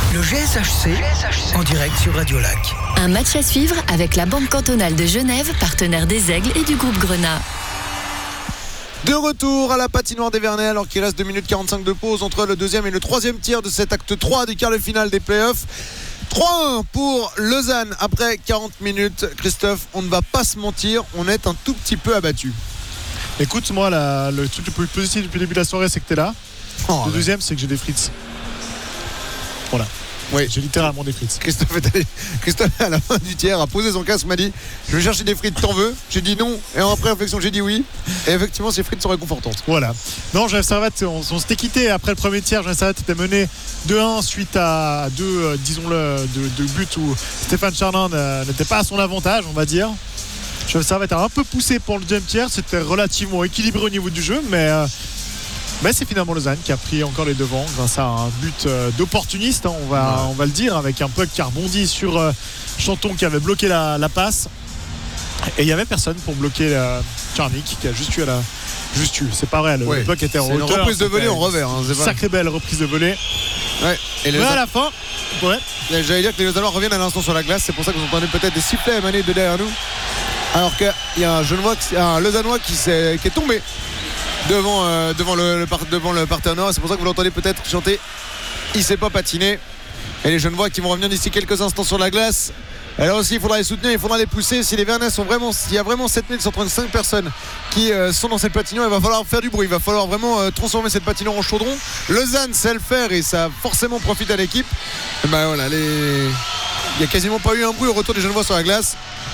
Le GSHC en direct sur Radio Lac. Un match à suivre avec la Banque cantonale de Genève, partenaire des Aigles et du groupe Grenat. De retour à la patinoire des Vernets alors qu'il reste 2 minutes 45 de pause entre le deuxième et le troisième tiers de cet acte 3 du quart de finale des playoffs. 3-1 pour Lausanne après 40 minutes. Christophe, on ne va pas se mentir, on est un tout petit peu abattu. Écoute, moi, le truc le plus positif depuis le début de la soirée, c'est que t'es là. Le deuxième, c'est que j'ai des frites. Voilà. Oui. J'ai littéralement des frites. Christophe à la fin du tiers a posé son casque, m'a dit je vais chercher des frites, t'en veux? J'ai dit non, et après réflexion j'ai dit oui, et effectivement ces frites sont réconfortantes. Voilà. Non, Genève Servette, on s'était quitté après le premier tiers. Genève Servette était mené 2-1 suite à deux buts où Stéphane Charnin n'était pas à son avantage, on va dire. Genève Servette a un peu poussé pour le deuxième tiers, c'était relativement équilibré au niveau du jeu, mais c'est finalement Lausanne qui a pris encore les devants grâce à un but d'opportuniste, hein, on va le dire, avec un puck qui a rebondi sur Chanton qui avait bloqué la passe. Et il n'y avait personne pour bloquer Charnik qui a juste eu c'est pas vrai, le puck était en hauteur. C'est une reprise de volée en revers. Hein, sacrée belle reprise de volée. Ouais. Et mais à la fin, j'allais dire que les Lausannois reviennent à l'instant sur la glace. C'est pour ça que vous entendez peut-être des sifflets émaner de derrière nous. Alors qu'il y a un Lausannois qui est tombé devant le partenaire. C'est pour ça que vous l'entendez peut-être chanter il sait pas patiner. Et les Genevois qui vont revenir d'ici quelques instants sur la glace. Alors aussi il faudra les soutenir, il faudra les pousser. Si les Vernets s'il y a vraiment 7135 personnes qui sont dans cette patinoire, il va falloir faire du bruit, il va falloir vraiment transformer cette patinoire en chaudron. Lausanne sait le faire et ça forcément profite à l'équipe. Et voilà, il n'y a quasiment pas eu un bruit au retour des Genevois sur la glace.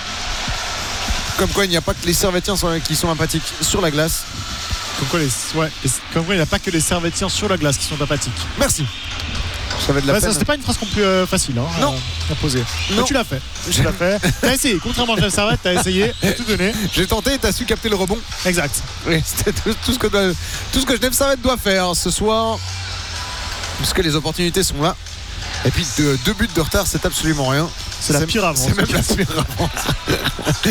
Comme quoi il n'y a pas que les Servettiens qui sont apathiques sur la glace. Comme quoi il n'y a pas que les Servettiens sur la glace qui sont apathiques. Merci. Ça va de la peine. Ça, c'était pas une phrase facile à poser. Non. Mais tu l'as fait. T'as essayé. Contrairement à Genève Servette, t'as essayé. T'as tout donné. J'ai tenté et t'as su capter le rebond. Exact. Oui, c'était tout ce que Genève Servette doit faire ce soir. Puisque les opportunités sont là. Et puis 2 buts de retard, c'est absolument rien. C'est la pire avance. C'est même la pire avance.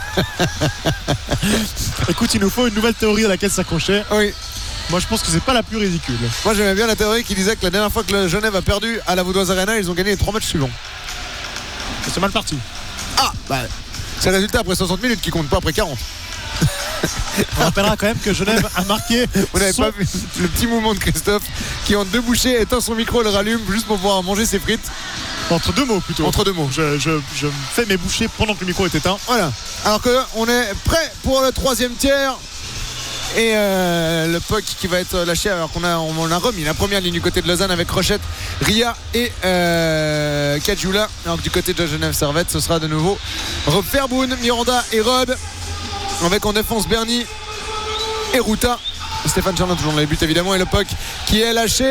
Écoute, il nous faut une nouvelle théorie à laquelle s'accrocher. Oui. Moi je pense que c'est pas la plus ridicule. Moi j'aimais bien la théorie qui disait que la dernière fois que le Genève a perdu à la Vaudoise Arena, ils ont gagné les 3 matchs suivants. C'est mal parti. C'est le résultat après 60 minutes qui compte pas après 40. On rappellera quand même que Genève a marqué. Vous n'avez pas vu le petit mouvement de Christophe qui en 2 bouchées éteint son micro et le rallume juste pour pouvoir manger ses frites. Entre 2 mots plutôt. Entre 2 mots. Je fais mes bouchées pendant que le micro est éteint. Voilà. Alors qu'on est prêt pour le 3e tiers. Et le puck qui va être lâché alors qu'on a remis la première ligne du côté de Lausanne avec Rochette, Ria et Kajula. Alors que du côté de Genève Servette ce sera de nouveau Rob Fairboon, Miranda et Rod avec en défense Bernie et Ruta. Stéphane Charnin toujours dans les buts évidemment. Et le puck qui est lâché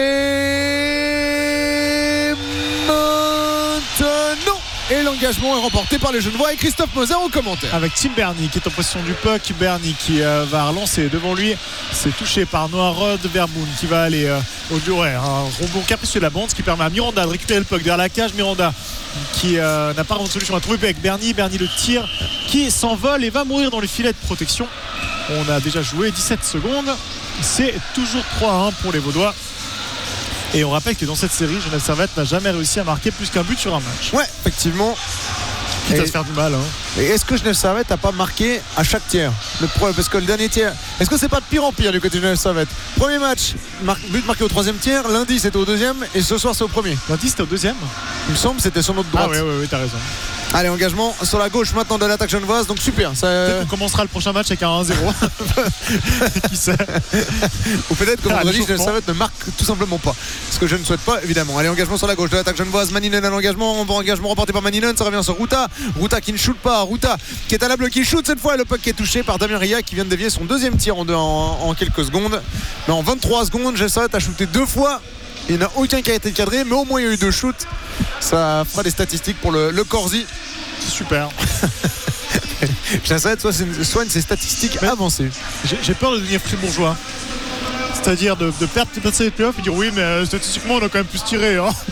maintenant. Et l'engagement est remporté par les Genevois et Christophe Moser au commentaire. Avec Tim Bernie qui est en possession du puck. Bernie qui va relancer devant lui. C'est touché par Noah Rod. Verboon qui va aller au durer. Un rebond capricieux de la bande, ce qui permet à Miranda de récupérer le puck derrière la cage. Miranda qui n'a pas vraiment de solution à trouver avec Bernie. Bernie le tire qui s'envole et va mourir dans les filets de protection. On a déjà joué 17 secondes. C'est toujours 3-1 pour les Vaudois. Et on rappelle que dans cette série, Genève Servette n'a jamais réussi à marquer plus qu'un but sur un match. Ouais, effectivement. Quitte à se faire du mal. Et est-ce que Genève Servette n'a pas marqué à chaque tiers? Parce que le dernier tiers, est-ce que c'est pas de pire en pire du côté de Genève Servette? Premier match, but marqué au 3e tiers. Lundi c'était au 2e et ce soir c'est au 1er. Lundi c'était au 2e. Il me semble c'était sur notre droite. Ah oui, t'as raison. Allez, engagement sur la gauche maintenant de l'attaque genevoise, donc super. Peut-être qu'on commencera le prochain match avec un 1-0. Qui sait. Ou peut-être que vendredi, Genève Servette ne marque tout simplement pas. Ce que je ne souhaite pas, évidemment. Allez, engagement sur la gauche de l'attaque genevoise. Maninen à l'engagement. Engagement remporté par Maninen. Ça revient sur Ruta. Ruta qui ne shoot pas. Ruta qui est à la bleue, qui shoot cette fois. Et le puck qui est touché par Damien Ria qui vient de dévier son 2e tir en quelques secondes. Mais en 23 secondes, Genève Servette a shooté 2 fois. Il n'y en a aucun qui a été cadré, mais au moins il y a eu 2 shoots. Ça fera des statistiques pour le Corsi. Super. Genève soigne ses statistiques avancées. J'ai peur de devenir fribourgeois. C'est-à-dire de perdre les playoffs et dire oui, mais statistiquement on a quand même plus tiré.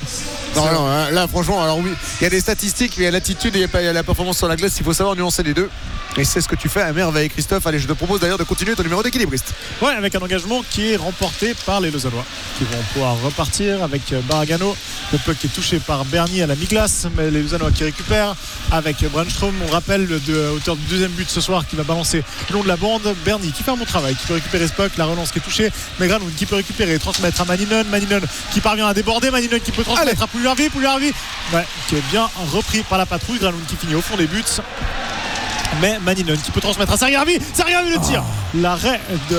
Non, là franchement, alors oui, il y a des statistiques, mais il y a l'attitude et il y a la performance sur la glace. Il faut savoir nuancer les deux. Et c'est ce que tu fais à merveille, Christophe. Allez, je te propose d'ailleurs de continuer ton numéro d'équilibriste. Ouais, avec un engagement qui est remporté par les Lausannois, qui vont pouvoir repartir avec Baragano. Le puck est touché par Bernier à la mi-glace, mais les Lausannois qui récupèrent avec Brandstrom. On rappelle de hauteur du deuxième but ce soir qui va balancer le long de la bande. Bernier qui fait un bon travail, qui peut récupérer ce puck. La relance qui est touchée, mais Granoun qui peut récupérer, transmettre à Maninen. Maninen qui parvient à déborder. Maninen qui peut transmettre à Pouliarvi. Ouais, qui est bien repris par la patrouille. Granoun qui finit au fond des buts. Mais Maninen qui peut transmettre à Sarriarvi le tir. L'arrêt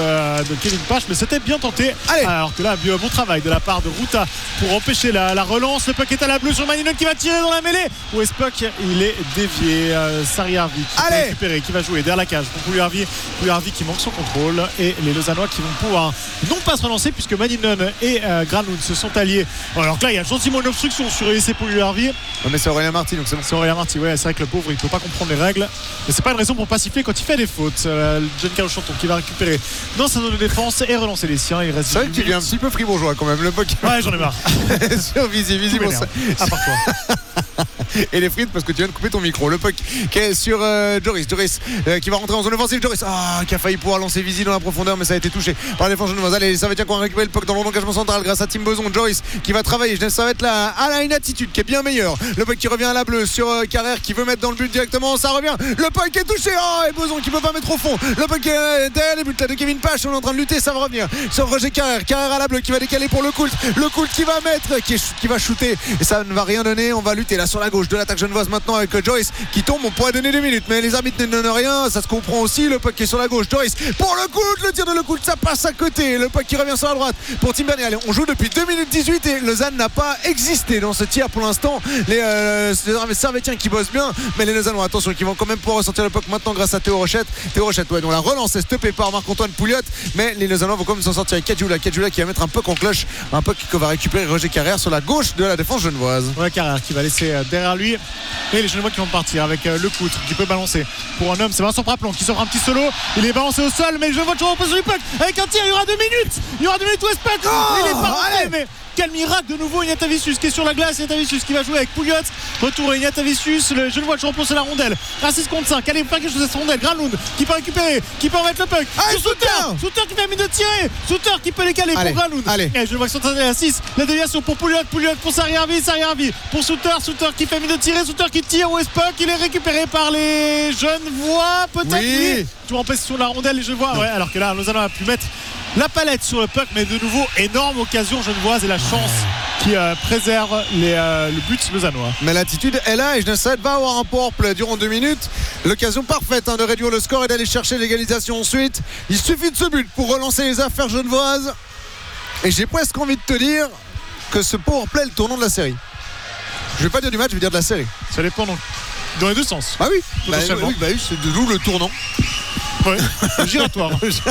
de Kevin Pache, mais c'était bien tenté. Alors que là, bon travail de la part de Ruta pour empêcher la relance. Le puck est à la bleue sur Maninen qui va tirer dans la mêlée. Où est-ce puck? Il est dévié. Sarriarvi qui va récupérer, qui va jouer derrière la cage pour Pouliarvi qui manque son contrôle. Et les Lausannois qui vont pouvoir non pas se relancer puisque Maninen et Granoun se sont alliés. Alors que là, il y a gentiment une obstruction sur EC Pouliarvi. Non, mais c'est Aurélien Marty, donc c'est bon. C'est Aurélien Marty, ouais, c'est vrai que le pauvre il peut pas comprendre les règles. Mais c'est pas une raison pour pas siffler quand il fait des fautes. Giancarlo Chanton qui va récupérer dans sa zone de défense et relancer les siens. Il reste. C'est vrai que tu viens un petit peu fribourgeois quand même, le puck. Ouais, j'en ai marre. Sur Visi pour ça. À part toi. Et les frites parce que tu viens de couper ton micro. Le puck qui est sur Joris qui va rentrer en zone offensive. Joris qui a failli pouvoir lancer Visi dans la profondeur, mais ça a été touché par la défense genevoise. Allez, ça va être qu'on va récupérer le puck dans l'engagement central grâce à Tim Boson. Joris qui va travailler. Ça va être là. Une attitude qui est bien meilleure. Le puck qui revient à la bleue sur Carrère qui veut mettre dans le but directement. Ça revient. Le puck est touché. Et Boson qui peut pas mettre au fond. Le puck est derrière les buts là de Kevin Pache. On est en train de lutter. Ça va revenir sur Roger Carrère à la bleue qui va décaler pour le Coult qui va mettre, qui va shooter. Et ça ne va rien donner. On va lutter là sur la gauche de l'attaque genevoise maintenant avec Joyce qui tombe. On pourrait donner 2 minutes, mais les arbitres ne donnent rien. Ça se comprend aussi. Le puck qui est sur la gauche. Joyce pour le Coult. Le tir de le Coult, ça passe à côté. Le puck qui revient sur la droite pour Tim Bernier. Allez, on joue depuis 2 minutes 18 et Lausanne n'a pas existé dans ce tir pour l'instant. Les Servétiens qui bossent bien, mais les Lausannois, attention, qui vont quand même pouvoir ressortir le puck maintenant grâce à Théo Rochette, dont la relance est stoppée par Marc-Antoine Pouliot, mais les Lausannois vont quand même s'en sortir avec Kadjoula qui va mettre un puck en cloche, un puck que va récupérer Roger Carrère sur la gauche de la défense genevoise. Ouais, Carrère qui va laisser derrière lui et les Genevois qui vont partir avec le Coutre qui peut balancer pour un homme. C'est Vincent Praplon qui sort un petit solo. Il est balancé au sol, mais les Genevois toujours en position du puck avec un tir. Il y aura 2 minutes. Où est-ce puck? Il est pas rentré, mais quel miracle de nouveau. Ignatavicius qui est sur la glace. Ignatavicius qui va jouer avec Pouliot. Retour Ignatavicius. Le Genevois toujours pour la rondelle. 6 contre 5. Allez, pas quelque chose à cette rondelle. Granlund qui peut récupérer, qui peut remettre le puck. Souter qui fait mis de tirer. Souter qui peut les caler pour Granlund. Et Genevois qui sont à 6. La déviation pour Pouliot pour Sarriarvi pour Souter qui fait mis de tirer. Souter qui tire. Où est puck? Il est récupéré par les Genevois. Peut-être oui. Toujours en position de la rondelle les Genevois. Ouais, alors que là Lausanne a pu mettre la palette sur le puck, mais de nouveau énorme occasion genevoise et la chance qui préserve le but lausannois. Mais l'attitude est là et Genève va avoir un powerplay durant 2 minutes. L'occasion parfaite de réduire le score et d'aller chercher l'égalisation ensuite. Il suffit de ce but pour relancer les affaires genevoises. Et j'ai presque envie de te dire que ce powerplay est le tournant de la série. Je vais pas dire du match, je vais dire de la série. Ça dépend donc dans les deux sens. Ah oui, potentiellement. Oui, c'est de nous le tournant. Ouais, giratoire.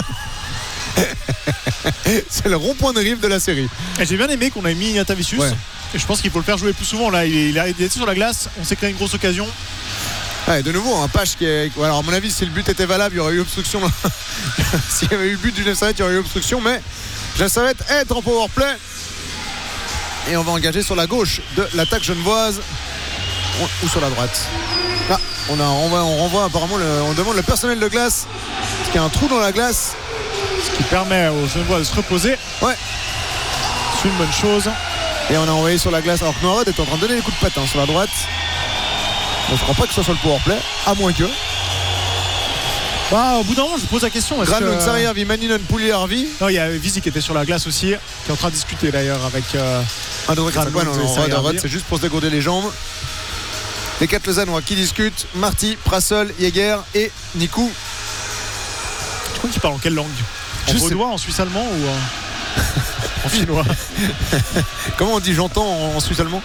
C'est le rond-point de rive de la série. Et j'ai bien aimé qu'on ait mis Ignatavicius. Ouais. Et je pense qu'il faut le faire jouer plus souvent. Là, il est sur la glace. On s'est créé une grosse occasion. Ouais, de nouveau, un Pache qui est. Alors, à mon avis, si le but était valable, il y aurait eu obstruction. S'il y avait eu le but du Genève Servette, il y aurait eu obstruction. Mais Genève Servette est en powerplay. Et on va engager sur la gauche de l'attaque genevoise. Ou sur la droite. Là, on renvoie apparemment. On demande le personnel de glace. Parce qu'il y a un trou dans la glace. Ce qui permet aux Genevois de se reposer. Ouais. C'est une bonne chose. Et on a envoyé sur la glace. Alors que Noirod est en train de donner des coups de patin sur la droite. On ne croit pas que ce soit sur le powerplay. À moins que. Au bout d'un moment, je pose la question. Granlund, Sarriarvi, Maninen, Pouliarvi. Non, il y a Visi qui était sur la glace aussi. Qui est en train de discuter d'ailleurs avec. Rod, c'est juste pour se dégourdir les jambes. Les 4 Lausannois qui discutent. Marty, Prassol, Jäger et Nikou. Je crois qu'il parle en quelle langue? En vaudois, en suisse allemand ou en finnois? Comment on dit j'entends en suisse allemand?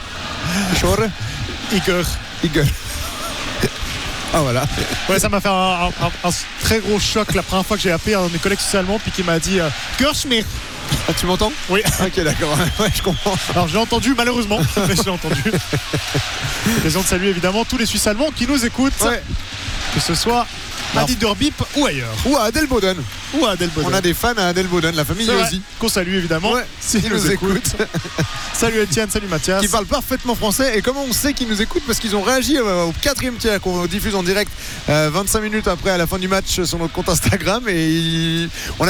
Iger. Ah voilà. Ouais, ça m'a fait un très gros choc la première fois que j'ai appelé un de mes collègues suisse allemands puis qui m'a dit Gerschmir. Ah, tu m'entends? Oui. Ok, d'accord. Ouais, je comprends. Alors j'ai entendu malheureusement, mais je l'ai entendu. L'occasion de saluer évidemment tous les Suisses allemands qui nous écoutent, que ce soit à Niederbipp ou ailleurs. Ou à Adelboden. ou à Adelboden. On a des fans à Adelboden, la famille aussi. Qu'on salue évidemment. Ouais, s'ils nous écoutent. Salut Étienne, salut Mathias. Qui parlent parfaitement français. Et comment on sait qu'ils nous écoutent? Parce qu'ils ont réagi au 4e tiers qu'on diffuse en direct 25 minutes après à la fin du match sur notre compte Instagram. Et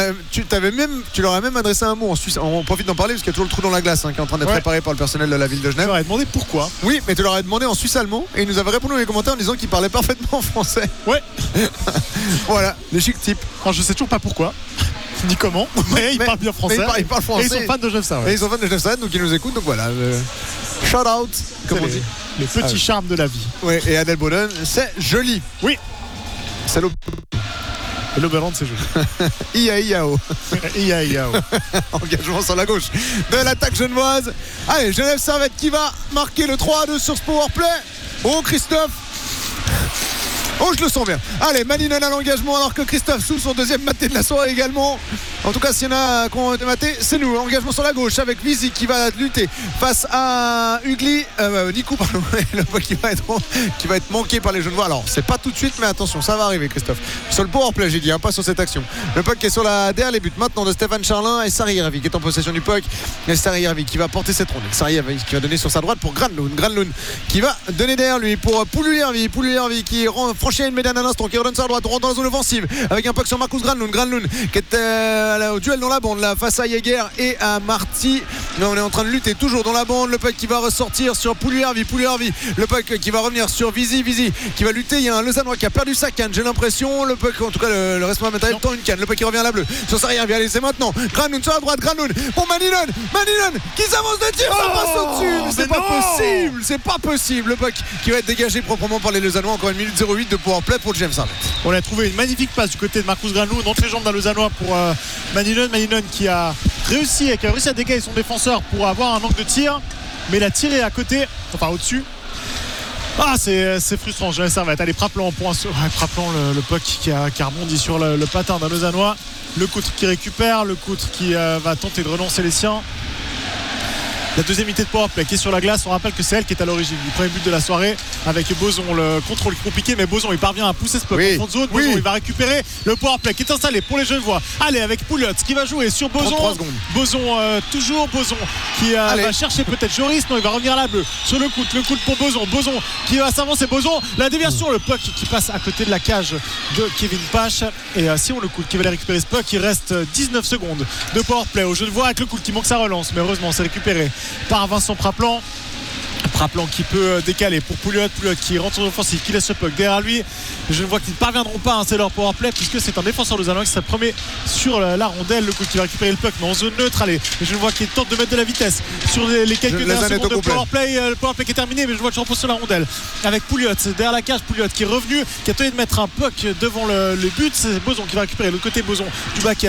tu leur as même adressé un mot en Suisse. On profite d'en parler parce qu'il y a toujours le trou dans la glace qui est en train d'être réparé par le personnel de la ville de Genève. Tu leur as demandé pourquoi. Oui, mais tu leur as demandé en suisse allemand et ils nous avaient répondu dans les commentaires en disant qu'ils parlaient parfaitement français. Ouais. Voilà, les chic types. Alors je sais toujours pas pourquoi. Ni comment, mais ils parlent bien français. Ils parlent français. Et ils sont fans de Genève Servette. Et ils sont fans de Genève Servette, donc ils nous écoutent. Donc voilà, shout out, comme on dit. Les petits charmes de la vie. Oui, et Adelboden, c'est joli. Oui. C'est Et l'Oberland, c'est joli. Ia-Iao. Ia-Iao. Engagement sur la gauche de l'attaque genevoise. Allez, Genève Servette qui va marquer le 3-2 sur ce powerplay. Oh, Christophe. Oh, je le sens bien. Allez, Malinen à l'engagement alors que Christophe sous son deuxième maté de la soirée également. En tout cas, s'il y en a qui ont maté, c'est nous. Engagement sur la gauche avec Vizi qui va lutter face à Ugly. Nico, pardon. Le puck qui va être manqué par les Genevois. Alors, c'est pas tout de suite, mais attention, ça va arriver, Christophe. Sur le powerplay, j'ai dit, pas sur cette action. Le puck qui est derrière les buts maintenant de Stéphane Charlin et Sari Hervik qui est en possession du puck. Et Sari Hervik qui va porter cette ronde. Sari Hervik qui va donner sur sa droite pour Granlund qui va donner derrière lui pour Pouliou Hervik qui franchit une médaille à l'instant, qui redonne sa droite, on rentre dans la zone offensive avec un puck sur Marcus Granlund qui est au duel dans la bande là, face à Jäger et à Marty. Là, on est en train de lutter toujours dans la bande. Le puck qui va ressortir sur Pouliou Hervik, le puck qui va revenir sur Vizi qui va lutter. Il y a un Lausannois qui a perdu sa canne, j'ai l'impression. Le puck, en tout cas le responsable matériel tend une canne. Le puck qui revient à la bleue sur sa Hervik. Allez, c'est maintenant Granlund sur la droite, Granlund pour Malinen qui s'avance de tir, ça passe au-dessus. C'est pas possible. Le puck qui va être dégagé proprement par les Lausannois. Encore 1 minute 08 de powerplay pour Genève Servette. On a trouvé une magnifique passe du côté de Marcus Granlund, entre les jambes d'un Lausannois pour Malinen qui a réussi à décaler son défenseur pour avoir un angle de tir, mais il a tiré à côté, enfin au-dessus. C'est frustrant, Genève Servette. Allez, Praplan le puck qui a rebondi sur le patin d'un Lausannois. Le Coutre qui récupère, le Coutre qui va tenter de relancer les siens. La deuxième unité de powerplay qui est sur la glace. On rappelle que c'est elle qui est à l'origine du premier but de la soirée avec Boson. Le contrôle est compliqué, mais Boson il parvient à pousser ce puck en fond de zone. Boson il va récupérer le powerplay qui est installé pour les Genevois. Allez, avec Pouliot qui va jouer sur Boson. Toujours Boson qui va chercher peut-être Joris. Non, il va revenir à la bleue sur le coup pour Boson qui va s'avancer. Boson, la déviation, le puck qui passe à côté de la cage de Kevin Pache. Et si on le coup qui va aller récupérer ce puck, il reste 19 secondes de powerplay aux Genevois avec le coup qui manque sa relance, mais heureusement c'est récupéré par Vincent Praplan qui peut décaler pour Pouliot qui rentre en offensive, qui laisse le puck derrière lui. Je ne vois qu'ils ne parviendront pas, c'est leur powerplay puisque c'est un défenseur lausannois qui se promet sur la rondelle. Le coup qui va récupérer le puck mais en zone neutre. Allez, je ne vois qu'il tente de mettre de la vitesse sur les quelques dernières secondes de powerplay. Le powerplay qui est terminé, mais je vois que je repose sur la rondelle avec Pouliot derrière la cage. Pouliot qui est revenu, qui a tenté de mettre un puck devant le but. C'est Boson qui va récupérer l'autre côté. Boson du back-end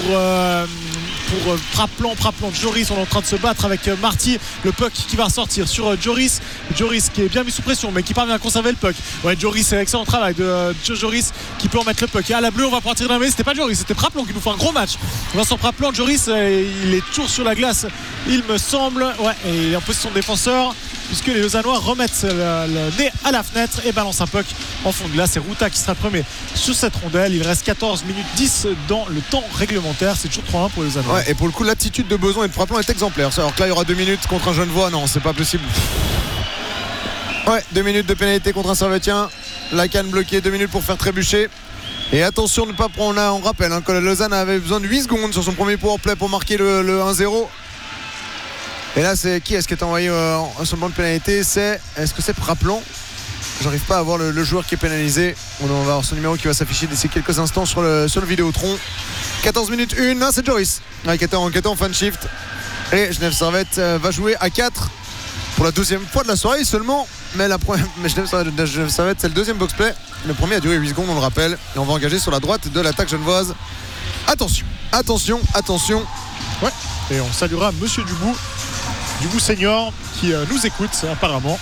pour Praplan, Joris. On est en train de se battre avec Marty. Le puck qui va ressortir sur Joris qui est bien mis sous pression mais qui parvient à conserver le puck. Ouais, Joris, c'est excellent travail de Joris qui peut en mettre le puck. Et à la bleue, on va pouvoir tirer dans la mêlée. C'était pas Joris, c'était Praplan qui nous fait un gros match. Vincent Praplan, Joris, il est toujours sur la glace, il me semble. Ouais, et il est en position de défenseur puisque les Lausannois remettent le nez à la fenêtre et balancent un puck en fond de glace. C'est Ruta qui sera le premier sur cette rondelle. Il reste 14 minutes 10 dans le temps réglementaire. C'est toujours 3-1 pour les Lausannois. Ouais, et pour le coup, l'attitude de Boson et de Praplan est exemplaire. Alors que là, il y aura 2 minutes contre un Genevois. Non, c'est pas possible. Ouais, 2 minutes de pénalité contre un Servetien. La canne bloquée, 2 minutes pour faire trébucher. Et attention de ne pas prendre. On rappelle que Lausanne avait besoin de 8 secondes sur son premier powerplay pour marquer le 1-0. Et là, c'est qui est-ce qui est envoyé sur le banc de pénalité? Est-ce que c'est Praplan? J'arrive pas à voir le joueur qui est pénalisé. On va avoir son numéro qui va s'afficher d'ici quelques instants sur le Vidéotron. 14 minutes 1. Non, c'est Joris qui était en fan shift. Et Genève Servette va jouer à 4 pour la 2e fois de la soirée seulement. Mais Genève Servette, c'est le 2e box-play. Le premier a duré 8 secondes, on le rappelle. Et on va engager sur la droite de l'attaque genevoise. Attention. Ouais. Et on saluera Monsieur Dubout senior qui nous écoute apparemment.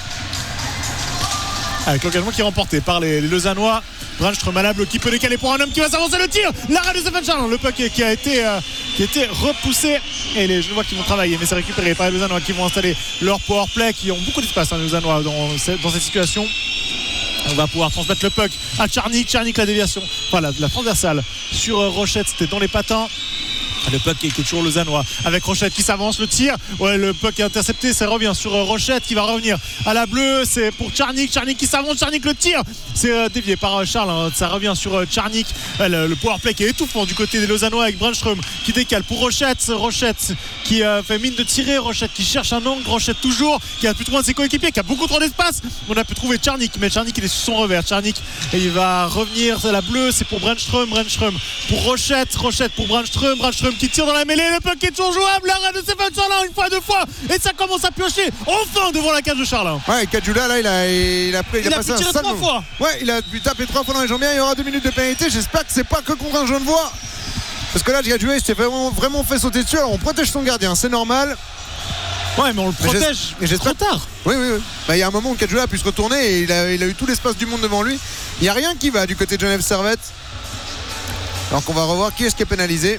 Avec l'engagement qui est remporté par les Lausannois. Brandström à la bleue qui peut décaler pour un homme qui va s'avancer, le tir, l'arrêt de Stéphane Charland, le puck qui a été repoussé et les Genevois qui vont travailler, mais c'est récupéré par les Lausannois qui vont installer leur powerplay, qui ont beaucoup d'espace les Lausannois dans cette situation. On va pouvoir transmettre le puck à Tcharnik, la déviation, voilà, la transversale sur Rochette, c'était dans les patins. Le puck qui est toujours lausannois avec Rochette qui s'avance, le tir, ouais, le puck est intercepté, ça revient sur Rochette qui va revenir à la bleue, c'est pour Tcharnik qui s'avance, Tcharnik le tir, c'est dévié par Charles, hein. Ça revient sur Tcharnik, le powerplay qui est étouffant du côté des lausannois avec Brandström qui décale pour Rochette qui fait mine de tirer, Rochette qui cherche un angle, Rochette toujours qui a plus trop de ses coéquipiers, qui a beaucoup trop d'espace, on a pu trouver Tcharnik, mais Tcharnik il est sur son revers, Tcharnik et il va revenir à la bleue, c'est pour Brandström pour Rochette pour Brandström qui tire dans la mêlée, le puck est toujours jouable, l'arrêt de Stéphane Charlin une fois, deux fois et ça commence à piocher enfin devant la cage de Charlin. Ouais, Caggiula là il a passé tiré un sale 3 fois. Ouais, il a pu taper 3 fois dans les jambes, il y aura 2 minutes de pénalité, j'espère que c'est pas que contre un Genevois parce que là Caggiula il s'est vraiment fait sauter dessus, alors on protège son gardien, c'est normal. Ouais, mais on le protège trop tard. Oui. Bah, il y a un moment où Caggiula a pu se retourner et il a eu tout l'espace du monde devant lui, il n'y a rien qui va du côté de Genève Servette, alors qu'on va revoir qui est-ce qui est pénalisé.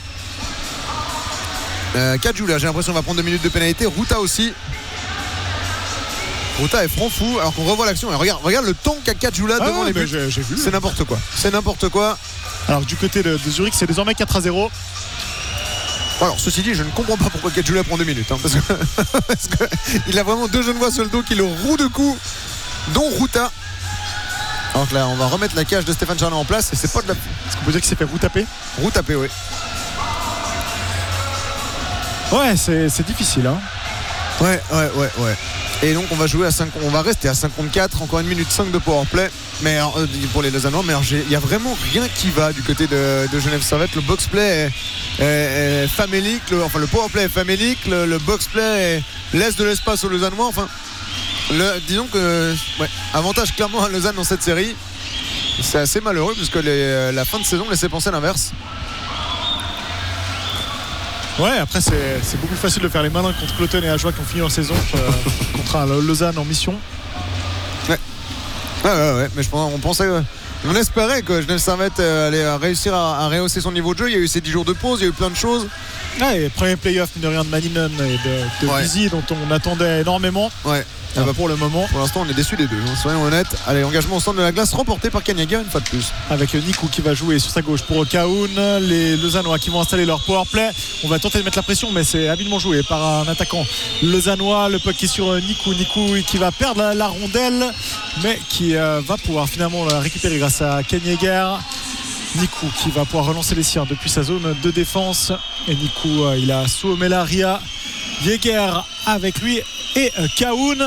Caggiula, j'ai l'impression qu'on va prendre 2 minutes de pénalité. Ruta aussi. Ruta est franc fou alors qu'on revoit l'action. Et regarde le temps qu'a Caggiula devant les buts. J'ai vu. C'est n'importe quoi. Alors du côté de Zurich, c'est désormais 4-0. Alors ceci dit, je ne comprends pas pourquoi Caggiula prend 2 minutes, hein, parce que il a vraiment 2 Genevois sur le dos qui le roue de coups, dont Ruta. Alors que là, on va remettre la cage de Stéphane Charlin en place et c'est pas de la. Est-ce qu'on peut dire qu'il s'est fait routaper ? Routaper, oui. Ouais, c'est difficile, hein. Ouais. Et donc on va rester à 5 contre 4, encore 1 minute 5 de powerplay. Mais pour les Lausannois, mais il n'y a vraiment rien qui va du côté de Genève Servette. Le box-play est famélique, le powerplay est famélique, le box-play laisse de l'espace aux Lausannois. Enfin, disons que avantage clairement à Lausanne dans cette série. C'est assez malheureux puisque la fin de saison laissait penser l'inverse. Ouais, après c'est beaucoup plus facile de faire les malins contre Cloton et Ajoie qui ont fini en saison contre un Lausanne en mission. Ouais, mais on espérait que Genève Servette allait réussir à rehausser son niveau de jeu. Il y a eu ces 10 jours de pause, il y a eu plein de choses. Ouais, et premier playoff mine de rien de Maninen et de Vizy dont on attendait énormément. Ouais. Pour le moment. Pour l'instant, on est déçus des deux, hein, soyons honnêtes. Allez, engagement au centre de la glace remporté par Kanyaga une fois de plus. Avec Nikou qui va jouer sur sa gauche pour Kaoun. Les Lausannois qui vont installer leur powerplay. On va tenter de mettre la pression, mais c'est habilement joué par un attaquant lausannois. Le puck qui est sur Nikou qui va perdre la rondelle, mais qui va pouvoir finalement la récupérer grâce à Kanyaga. Nikou qui va pouvoir relancer les siens depuis sa zone de défense. Et Nikou, il a Suomela, Ria, Jäger avec lui et Kaoun.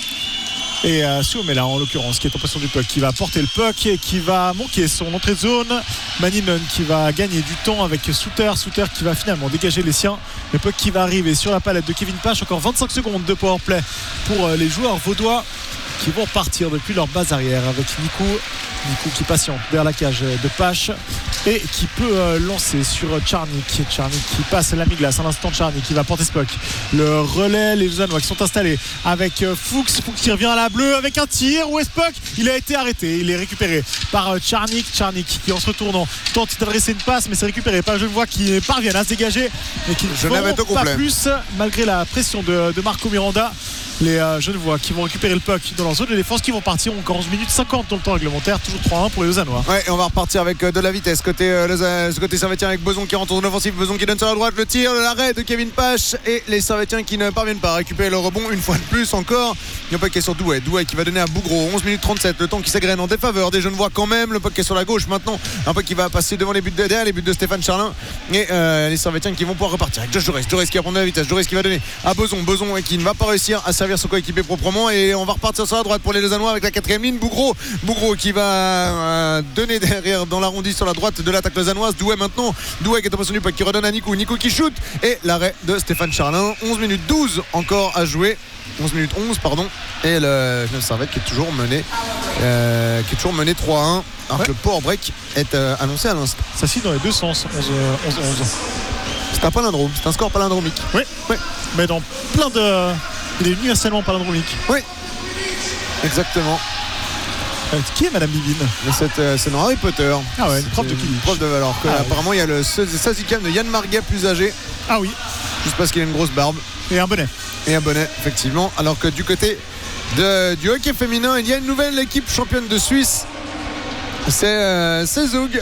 Et Suomela en l'occurrence qui est en possession du puck, qui va porter le puck et qui va manquer son entrée de zone. Maninen qui va gagner du temps avec Souter qui va finalement dégager les siens. Le puck qui va arriver sur la palette de Kevin Pache. Encore 25 secondes de powerplay pour les joueurs vaudois qui vont partir depuis leur base arrière avec Nikou qui patiente derrière la cage de Pache et qui peut lancer sur Tcharnik qui passe la mi-glace à l'instant. Tcharnik qui va porter ce puck, le relais, les Lausannois qui sont installés avec Fuchs qui revient à la bleue avec un tir. Où est ce puck ? Il a été arrêté, il est récupéré par Tcharnik qui en se retournant tente d'adresser une passe, mais c'est récupéré par Genevois qui parviennent à se dégager et qui ne font pas plus malgré la pression de Marco Miranda. Les Genevois qui vont récupérer le puck dans leur zone de défense, qui vont partir encore 11 minutes 50 dans le temps réglementaire, toujours 3-1 pour les Lausannois. Ouais, et on va repartir avec de la vitesse côté Servetien avec Beson qui rentre en zone offensive, Beson qui donne sur la droite, le tir, l'arrêt de Kevin Pache et les Servetiens qui ne parviennent pas à récupérer le rebond une fois de plus encore. Il y a un puck qui est sur Douai qui va donner à Bougro, 11 minutes 37, le temps qui s'agrène en défaveur des Genevois quand même. Le puck qui est sur la gauche maintenant, un puck qui va passer devant derrière les buts de Stéphane Charlin et les Servetiens qui vont pouvoir repartir avec Josh Joris qui va prendre de la vitesse, Joris qui va donner à Beson et qui ne va pas réussir à servir son coéquipier proprement. Et on va repartir sur la droite pour les Lausannois avec la 4ème ligne. Bougro qui va donner derrière dans l'arrondi sur la droite de l'attaque lausannoise. Douai maintenant, qui est en position du puck, qui redonne à Nikou qui shoot et l'arrêt de Stéphane Charlin. 11 minutes 12 encore à jouer, 11 minutes 11 pardon, et le Genève Servette qui est toujours mené 3-1 alors que le power break est annoncé à l'instant. Ça suit dans les deux sens, 11-11. C'est un palindrome, c'est un score palindromique. Oui. Mais dans plein de... Il est universellement palindromique. Oui, exactement. Qui est Madame Bibine ? C'est dans Harry Potter. Ah ouais, une prof de Quidditch. Prof de valeur. Apparemment, il y a le Sazikam de Yann Marga plus âgé. Ah oui. Juste parce qu'il a une grosse barbe. Et un bonnet. Effectivement. Alors que du côté du hockey féminin. Il y a une nouvelle équipe championne de Suisse. C'est Zug.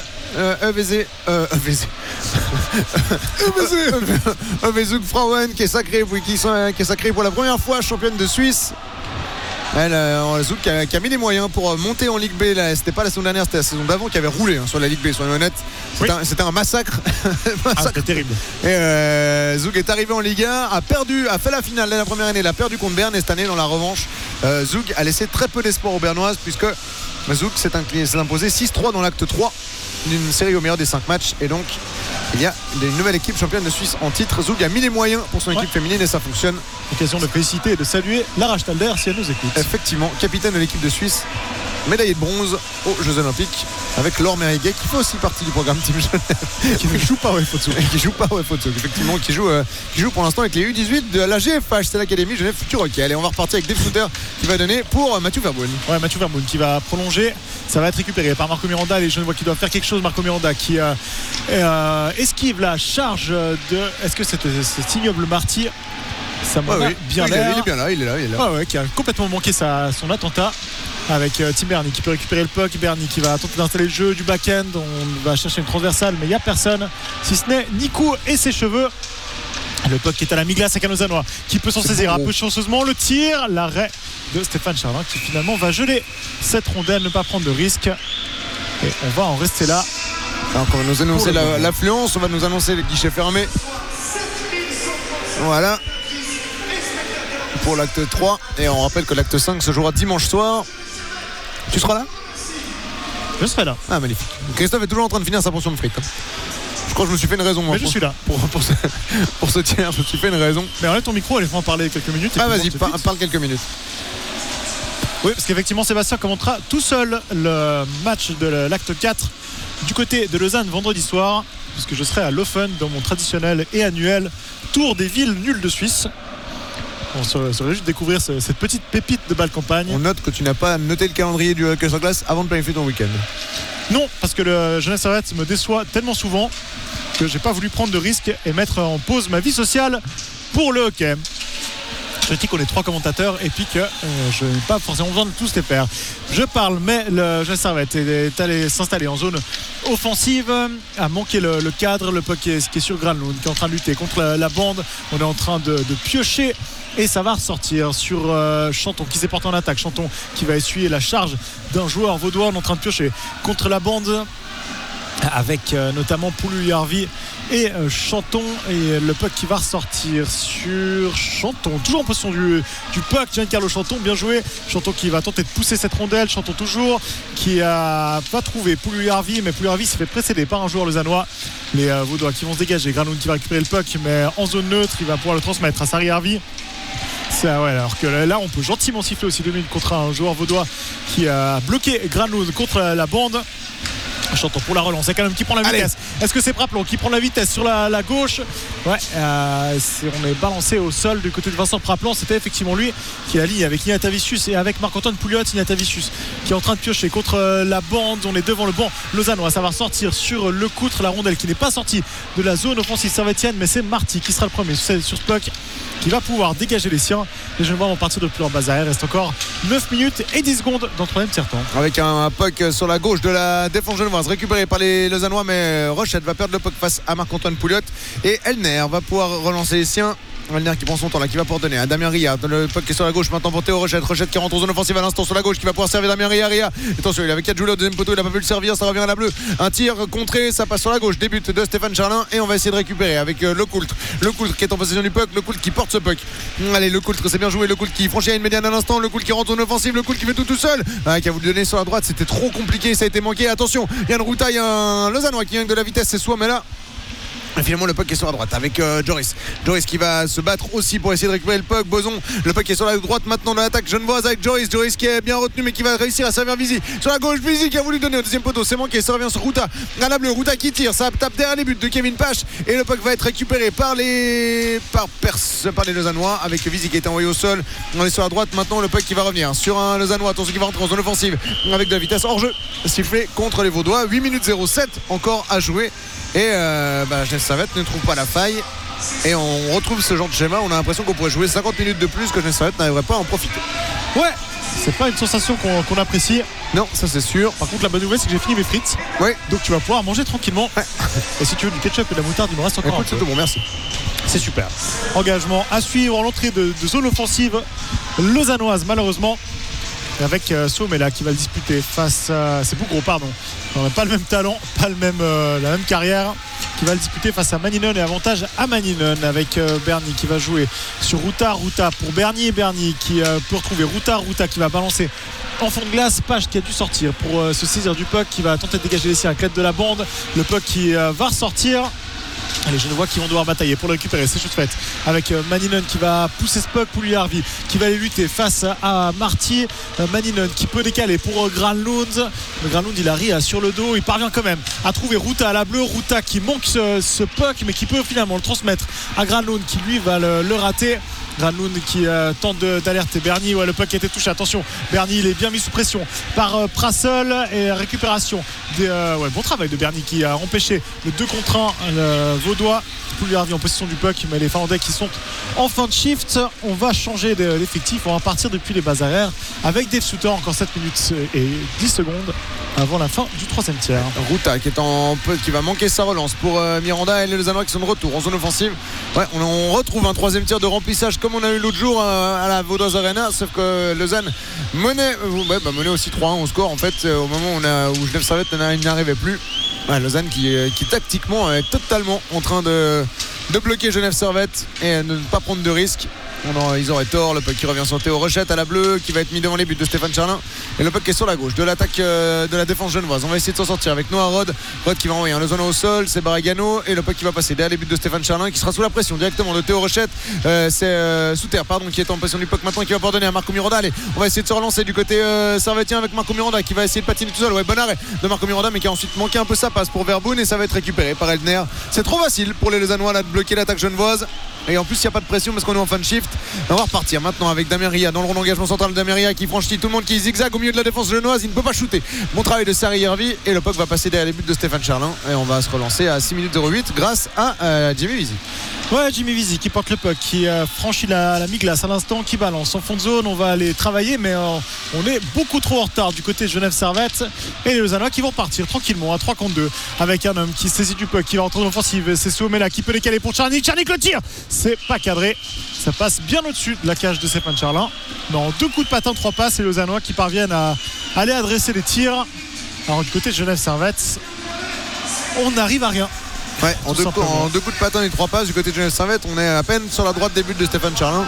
Zug Frauen qui est sacrée pour la première fois championne de Suisse. Zug qui a mis les moyens pour monter en Ligue B. Là, c'était pas la saison dernière, c'était la saison d'avant qui avait roulé sur la Ligue B, soyons honnêtes. C'était un massacre. C'était terrible. Et Zug est arrivé en Ligue 1, a fait la finale la première année, il a perdu contre Berne, et cette année dans la revanche, Zug a laissé très peu d'espoir aux Bernoises, puisque Zug s'est imposé 6-3 dans l'acte 3 d'une série au meilleur des 5 matchs, et donc il y a une nouvelle équipe championne de Suisse en titre. Zug a mis les moyens pour son équipe féminine et ça fonctionne. Occasion de féliciter et de saluer Lara Stalder si elle nous écoute. Effectivement, capitaine de l'équipe de Suisse, médaillée de bronze aux Jeux Olympiques avec Laure Mériguet qui fait aussi partie du programme Team Genève. Qui ne joue pas au Footsouk. Effectivement, qui joue pour l'instant avec les U18 de la GFH, c'est l'Académie Genève Futur Hockey. Allez, on va repartir avec Dave Souter qui va donner pour Mathieu Verboen. Ouais, Mathieu Verboen qui va prolonger. Ça va être récupéré par Marco Miranda. Les jeunes voient qu'il doit faire quelque chose. Marco Miranda qui esquive la charge de. Est-ce que c'était cet ignoble Marty? Ça m'a bien l'air. Il est là. Ouais, qui a complètement manqué son attentat. Avec Tim Berni qui peut récupérer le puck. Berni qui va tenter d'installer le jeu du back-end. On va chercher une transversale, mais il n'y a personne si ce n'est Nico et ses cheveux. Le puck qui est à la mi-glace avec un Lausannois qui peut s'en saisir un peu chanceusement. Le tir, l'arrêt de Stéphane Charlin qui finalement va geler cette rondelle, ne pas prendre de risque. Et on va en rester là. Alors on va nous annoncer l'affluence, on va nous annoncer les guichets fermés. Voilà. Pour l'acte 3. Et on rappelle que l'acte 5 se jouera dimanche soir. Tu seras là? Je serai là. Ah, magnifique. Christophe est toujours en train de finir sa portion de frites. Je crois que je me suis fait une raison. Mais je suis là. Pour ce tiers, je me suis fait une raison. Mais enlève ton micro, allez, faut en parler quelques minutes. Ah, vas-y, parle quelques minutes. Oui, parce qu'effectivement, Sébastien commentera tout seul le match de l'acte 4 du côté de Lausanne vendredi soir, puisque je serai à Laufen dans mon traditionnel et annuel tour des villes nulles de Suisse. On se réjouit de découvrir cette petite pépite de balle campagne. On note que tu n'as pas noté le calendrier du hockey sur glace avant de planifier ton week-end. Non, parce que le Genève Servette me déçoit tellement souvent que j'ai pas voulu prendre de risques et mettre en pause ma vie sociale pour le hockey. Je dis qu'on est 3 commentateurs et puis que je n'ai pas forcément besoin de tous les faire. Je parle, mais le Genève Servette est allé s'installer en zone offensive, a manqué le cadre, le puck qui est sur Granlund, qui est en train de lutter contre la bande. On est en train de piocher. Et ça va ressortir sur Chanton qui s'est porté en attaque. Chanton qui va essuyer la charge d'un joueur vaudois. On est en train de piocher contre la bande avec notamment Poulu Harvey et Chanton. Et le puck qui va ressortir sur Chanton. Toujours en possession du puck. Giancarlo Chanton, bien joué. Chanton qui va tenter de pousser cette rondelle. Chanton toujours qui a pas trouvé Poulu Harvey. Mais Poulu Harvey s'est fait précéder par un joueur lausannois. Les vaudois qui vont se dégager. Granlund qui va récupérer le puck mais en zone neutre. Il va pouvoir le transmettre à Sari Harvey. Alors que là on peut gentiment siffler aussi 2 minutes contre un joueur vaudois qui a bloqué Granlund contre la bande. Chanton pour la relance, c'est quand même qui prend la vitesse. Est-ce que c'est Praplon qui prend la vitesse sur la gauche? Ouais, on est balancé au sol du côté de Vincent Praplon. C'était effectivement lui qui est allié avec Ignatavicius et avec Marc-Antoine Pouliot. Ignatavicius qui est en train de piocher contre la bande. On est devant le banc lausannois. Ça va ressortir sur le coutre. La rondelle qui n'est pas sortie de la zone offensive servétienne, mais c'est Marty qui sera le premier sur ce puck qui va pouvoir dégager les siens. Les jeunes vont partir depuis leur base arrière. Il reste encore 9 minutes et 10 secondes dans le troisième tiers-temps. Avec un puck sur la gauche de la défense genevoise récupéré par les Lausannois, mais Rochette va perdre le puck face à Marc-Antoine Pouliot et Elner va pouvoir relancer les siens. Elner qui prend son temps là, qui va pouvoir donner à Damien Ria. Le puck qui est sur la gauche maintenant pour Théo Rochette. Rochette qui rentre en zone offensive à l'instant sur la gauche, qui va pouvoir servir Damien Ria. Attention, il avait 4 joueurs au deuxième poteau, il n'a pas pu le servir, ça revient à la bleue. Un tir contré, ça passe sur la gauche. Début de Stéphane Charlin et on va essayer de récupérer avec Lecoultre. Lecoultre qui est en possession du puck, Lecoultre qui porte ce puck. Allez, Lecoultre, c'est bien joué. Lecoultre qui franchit à une médiane à l'instant. Lecoultre qui rentre en offensive. Lecoultre qui fait tout seul. Qui a voulu donner sur la droite, c'était trop compliqué, ça a été manqué. Attention, il y a une Routa, il y a un Lausannois qui vient de la vitesse, c'est soit, mais là. Et finalement le puck est sur la droite avec Joris qui va se battre aussi pour essayer de récupérer le puck. Boson, le puck est sur la droite maintenant dans l'attaque genevoise avec Joris qui est bien retenu mais qui va réussir à servir Vizy sur la gauche. Vizy qui a voulu donner au deuxième poteau, c'est manqué, ça revient sur Routa à la bleue. Routa qui tire, ça tape derrière les buts de Kevin Pache et le puck va être récupéré par les Lausannois avec Vizy qui est envoyé au sol. On est sur la droite maintenant, le puck qui va revenir sur un Lausannois, attention qui va rentrer en zone offensive avec de la vitesse hors jeu sifflé contre les Vaudois. 8 minutes 07 encore à jouer. Et Genève Servette ne trouve pas la faille. Et on retrouve ce genre de schéma. On a l'impression qu'on pourrait jouer 50 minutes de plus, que Genève Servette n'arriverait pas à en profiter. Ouais, c'est pas une sensation qu'on apprécie. Non, ça c'est sûr. Par contre, la bonne nouvelle, c'est que j'ai fini mes frites. Ouais. Donc tu vas pouvoir manger tranquillement. Ouais. Et si tu veux du ketchup et de la moutarde, il me reste encore un Écoute, peu. c'est tout bon, merci. C'est super. Engagement à suivre, l'entrée de zone offensive lausannoise, malheureusement. Avec Somela qui va le disputer face à. C'est Bougro, pardon. On n'a pas le même talent, pas la même carrière. Qui va le disputer face à Maninen et avantage à Maninen avec Berny qui va jouer sur Ruta pour Berny qui peut retrouver Ruta qui va balancer en fond de glace. Page qui a dû sortir pour se saisir du puck, qui va tenter de dégager les siens avec l'aide de la bande. Le puck qui va ressortir. Les Genevois qui vont devoir batailler pour le récupérer, c'est chose faite avec Maninen qui va pousser ce puck pour lui Harvey qui va aller lutter face à Marty. Maninen qui peut décaler pour Granlund. Granlund il arrive sur le dos, il parvient quand même à trouver Ruta à la bleue. Ruta qui manque ce puck mais qui peut finalement le transmettre à Granlund qui lui va le rater. Granlund qui tente d'alerter Berny. Ouais, le puck a été touché, attention, Berny il est bien mis sous pression par Prassel et récupération bon travail de Berny qui a empêché le 2 contre 1 le Vaudois. Pouliarvi en possession du puck, mais les Finlandais qui sont en fin de shift. On va changer d'effectif, on va partir depuis les bases arrières avec Dave Sutter, encore 7 minutes et 10 secondes avant la fin du 3e tiers. Ruta qui va manquer sa relance pour Miranda et les Lausannois qui sont de retour en zone offensive. Ouais, on retrouve un 3e tir de remplissage comme on a eu l'autre jour à la Vaudoise Arena, sauf que Lausanne menait aussi 3-1 au score en fait au moment où Genève Servette n'y arrivait plus. Ouais, Lausanne qui tactiquement est totalement en train de bloquer Genève Servette et de ne pas prendre de risques. Ils auraient tort. Le puck qui revient sur Théo Rochette à la bleue qui va être mis devant les buts de Stéphane Charlin et le puck qui est sur la gauche de l'attaque de la défense genevoise. On va essayer de s'en sortir avec Noah Rod qui va envoyer un Lausannois au sol, c'est Barragano et le puck qui va passer derrière les buts de Stéphane Charlin qui sera sous la pression directement de Théo Rochette. C'est Souter qui est en pression du puck maintenant, qui va pardonner à Marco Miranda. Allez, on va essayer de se relancer du côté servetien avec Marco Miranda qui va essayer de patiner tout seul. Ouais, bon arrêt de Marco Miranda mais qui a ensuite manqué un peu sa passe pour Verboen et ça va être récupéré par Eldner. C'est trop facile pour les Lausannois là de bloquer l'attaque genevoise. Et en plus il n'y a pas de pression parce qu'on est en fin de shift. On va repartir maintenant avec Damien Ria dans le rond d'engagement central. Damien Ria qui franchit tout le monde, qui zigzag au milieu de la défense genevoise. Il ne peut pas shooter. Bon travail de Sari Hervey et le puck va passer derrière les buts de Stéphane Charlin et on va se relancer à 6 minutes 08 grâce à Jimmy Visi. Ouais, Jimmy Visi qui porte le puck, qui franchit la mi-glace à l'instant, qui balance en fond de zone. On va aller travailler mais on est beaucoup trop en retard du côté de Genève Servette et les Lausannois qui vont partir tranquillement à 3 contre 2 avec un homme qui saisit du puck, qui va rentrer dans l'offensive. C'est Suomela qui peut décaler pour Tcharnik le tire, c'est pas cadré, ça passe bien au-dessus de la cage de Stéphane Charlin. Non, 2 coups de patin, 3 passes et les Lausannois qui parviennent à aller adresser les tirs. Alors du côté de Genève Servette, on n'arrive à rien. Ouais, en deux coups de patin et 3 passes du côté de Genève Servette, on est à peine sur la droite des buts de Stéphane Charlin.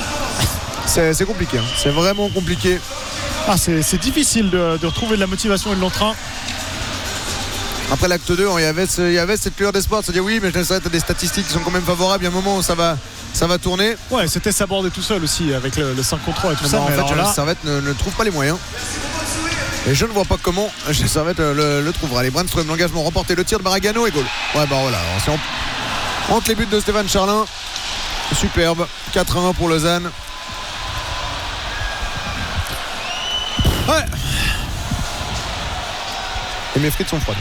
C'est compliqué, hein. C'est vraiment compliqué. C'est difficile de retrouver de la motivation et de l'entrain. Après l'acte 2, il y avait cette lueur d'espoir de se dire oui, mais Genève Servette a des statistiques qui sont quand même favorables. Il y a un moment où ça va tourner. Ouais, c'était s'aborder tout seul aussi avec le 5 contre 3 et tout ça. En fait, Genève Servette ne trouve pas les moyens. Et je ne vois pas comment Genève Servette le trouvera. Les Brandström, l'engagement remporté, le tir de Barragano et goal. Ouais, voilà. C'est entre les buts de Stéphane Charlin. Superbe. 4-1 pour Lausanne. Ouais. Et mes frites sont froides.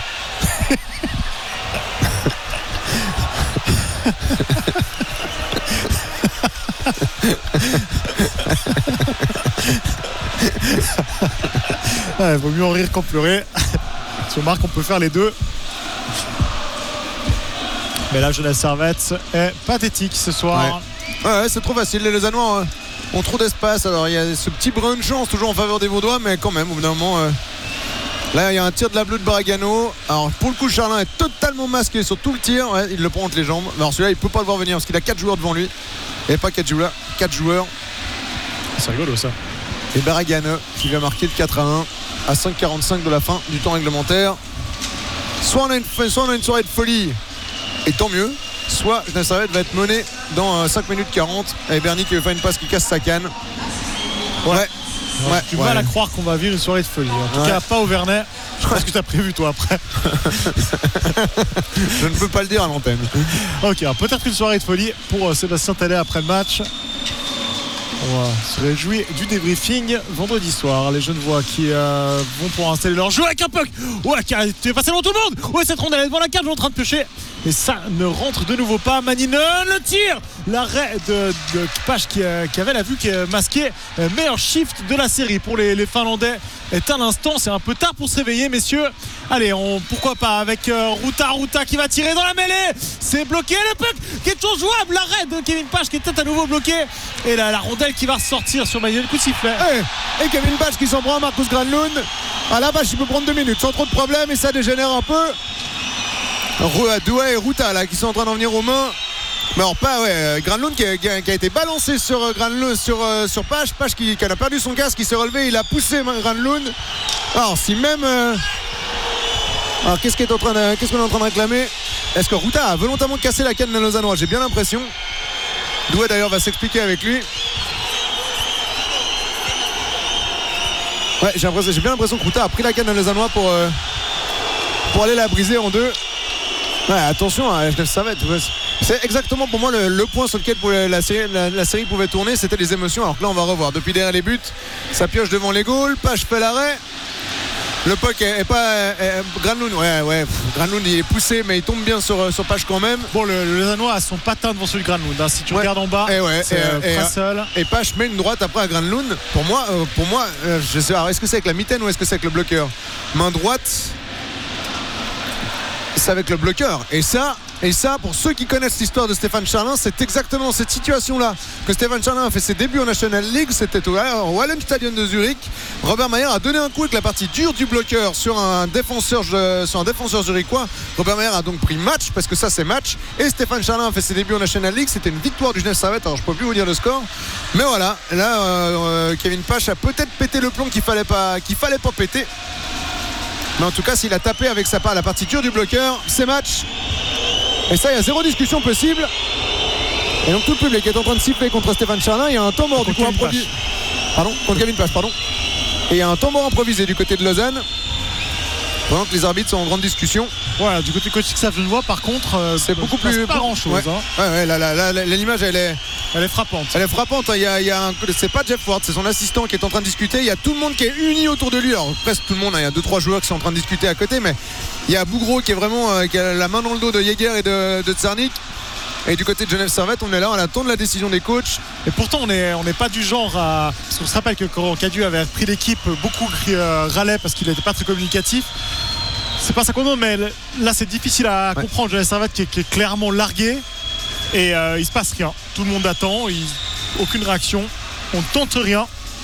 Il vaut mieux en rire qu'en pleurer. Si on marque, on peut faire les deux. Mais là, Genève Servette est pathétique ce soir. Ouais, c'est trop facile. Les Lausannois ont trop d'espace. Alors il y a ce petit brin de chance toujours en faveur des Vaudois, mais quand même, au bout d'un moment. Là, il y a un tir de la bleue de Barragano. Alors pour le coup, Charlin est totalement masqué sur tout le tir. Ouais, il le prend entre les jambes. Alors celui-là, il peut pas le voir venir parce qu'il a 4 joueurs devant lui. Et pas 4 joueurs. C'est rigolo ça. Et Barragano qui vient marquer le 4-1 à 5,45 de la fin du temps réglementaire. Soit on a une soirée de folie et tant mieux, soit Genève Servette va être mené dans 5 minutes 40 et Berny qui veut faire une passe qui casse sa canne. Ouais. J'ai du mal à croire qu'on va vivre une soirée de folie. En tout cas, pas au Vernet. Je pense que tu as prévu toi après. Je ne peux pas le dire à l'antenne. Ok, alors peut-être une soirée de folie pour Sébastien Talley après le match. On va se réjouir du débriefing vendredi soir. Les Genevois qui vont pour installer leur jeu avec un puck. Ouais, qui a fait passer devant tout le monde. Ouais, cette rondelle est devant la cage, en train de piocher. et ça ne rentre de nouveau pas. Maninen, le tir, l'arrêt de Page qui avait la vue qui masquait meilleur shift de la série pour les Finlandais est à l'instant. C'est un peu tard pour se réveiller, messieurs. Allez, pourquoi pas avec Ruta qui va tirer dans la mêlée. C'est bloqué, le puck qui est toujours jouable. L'arrêt de Kevin Page qui était à nouveau bloqué. Et là, la rondelle qui va ressortir sur Maninen, coup de sifflet. Et Kevin Page qui s'en prend à Marcus Granlund. À la base, il peut prendre 2 minutes sans trop de problèmes et ça dégénère un peu. Douai et Ruta là qui sont en train d'en venir aux mains. Mais alors pas Granlund qui a été balancé sur Granlund sur Page qui a perdu son casque, qui s'est relevé, il a poussé Granlund. Alors si même alors qu'est-ce qu'on est en train de réclamer? Est-ce que Ruta a volontairement cassé la canne de Lausannois? J'ai bien l'impression. Douai d'ailleurs va s'expliquer avec lui. Ouais, j'ai bien l'impression que Ruta a pris la canne de Lausannois pour aller la briser en deux. Ouais, attention à Genève Servette. C'est exactement pour moi le point sur lequel la série pouvait tourner, c'était les émotions. Alors que là on va revoir depuis derrière les buts, ça pioche devant les goals, Page fait l'arrêt. Le puck est pas Granlund, Granlund il est poussé mais il tombe bien sur Page quand même. Bon, le Lausannois a son patin devant celui de Granlund, hein. Si tu regardes en bas, c'est Prassel. Et Page met une droite après à Granlund. Pour moi je sais, alors est-ce que c'est avec la mitaine ou est-ce que c'est avec le bloqueur? Main droite, c'est avec le bloqueur. Et ça, pour ceux qui connaissent l'histoire de Stéphane Charlin, c'est exactement cette situation-là que Stéphane Charlin a fait ses débuts en National League. C'était au Wahlenstadion de Zurich. Robert Mayer a donné un coup avec la partie dure du bloqueur sur un défenseur zurichois. Robert Mayer a donc pris match, parce que ça c'est match. Et Stéphane Charlin a fait ses débuts en National League. C'était une victoire du Genève Servette. Alors je peux plus vous dire le score, mais voilà. Là, Kevin Page a peut-être pété le plomb qu'il fallait pas péter. Mais en tout cas, s'il a tapé avec la partie dure du bloqueur, c'est match. Et ça, il y a zéro discussion possible. Et donc tout le public est en train de siffler contre Stéphane Charlin. Il y a un temps mort du coup improvisé. Contre Kevin Page, pardon. Et il y a un temps mort improvisé du côté de Lausanne. Pendant que les arbitres sont en grande discussion. Voilà, du côté coach Xav Genevois, par contre, c'est beaucoup plus. Pas grand chose. L'image, elle est frappante. Elle est frappante. C'est pas Jeff Ward, c'est son assistant qui est en train de discuter. Il y a tout le monde qui est uni autour de lui. Alors presque tout le monde. Il y a 2-3 joueurs qui sont en train de discuter à côté, mais il y a Bougro qui est vraiment qui a la main dans le dos de Jäger et de Tsarnik. Et du côté de Genève Servette, on est là, on attend de la décision des coachs. Et pourtant, on n'est pas du genre à. Parce qu'on se rappelle que quand Cadieux avait pris l'équipe, beaucoup râlaient parce qu'il n'était pas très communicatif. C'est pas ça qu'on demande, mais là, c'est difficile à comprendre. Genève Servette qui est clairement largué. Et il se passe rien. Tout le monde attend. Aucune réaction. On ne tente rien.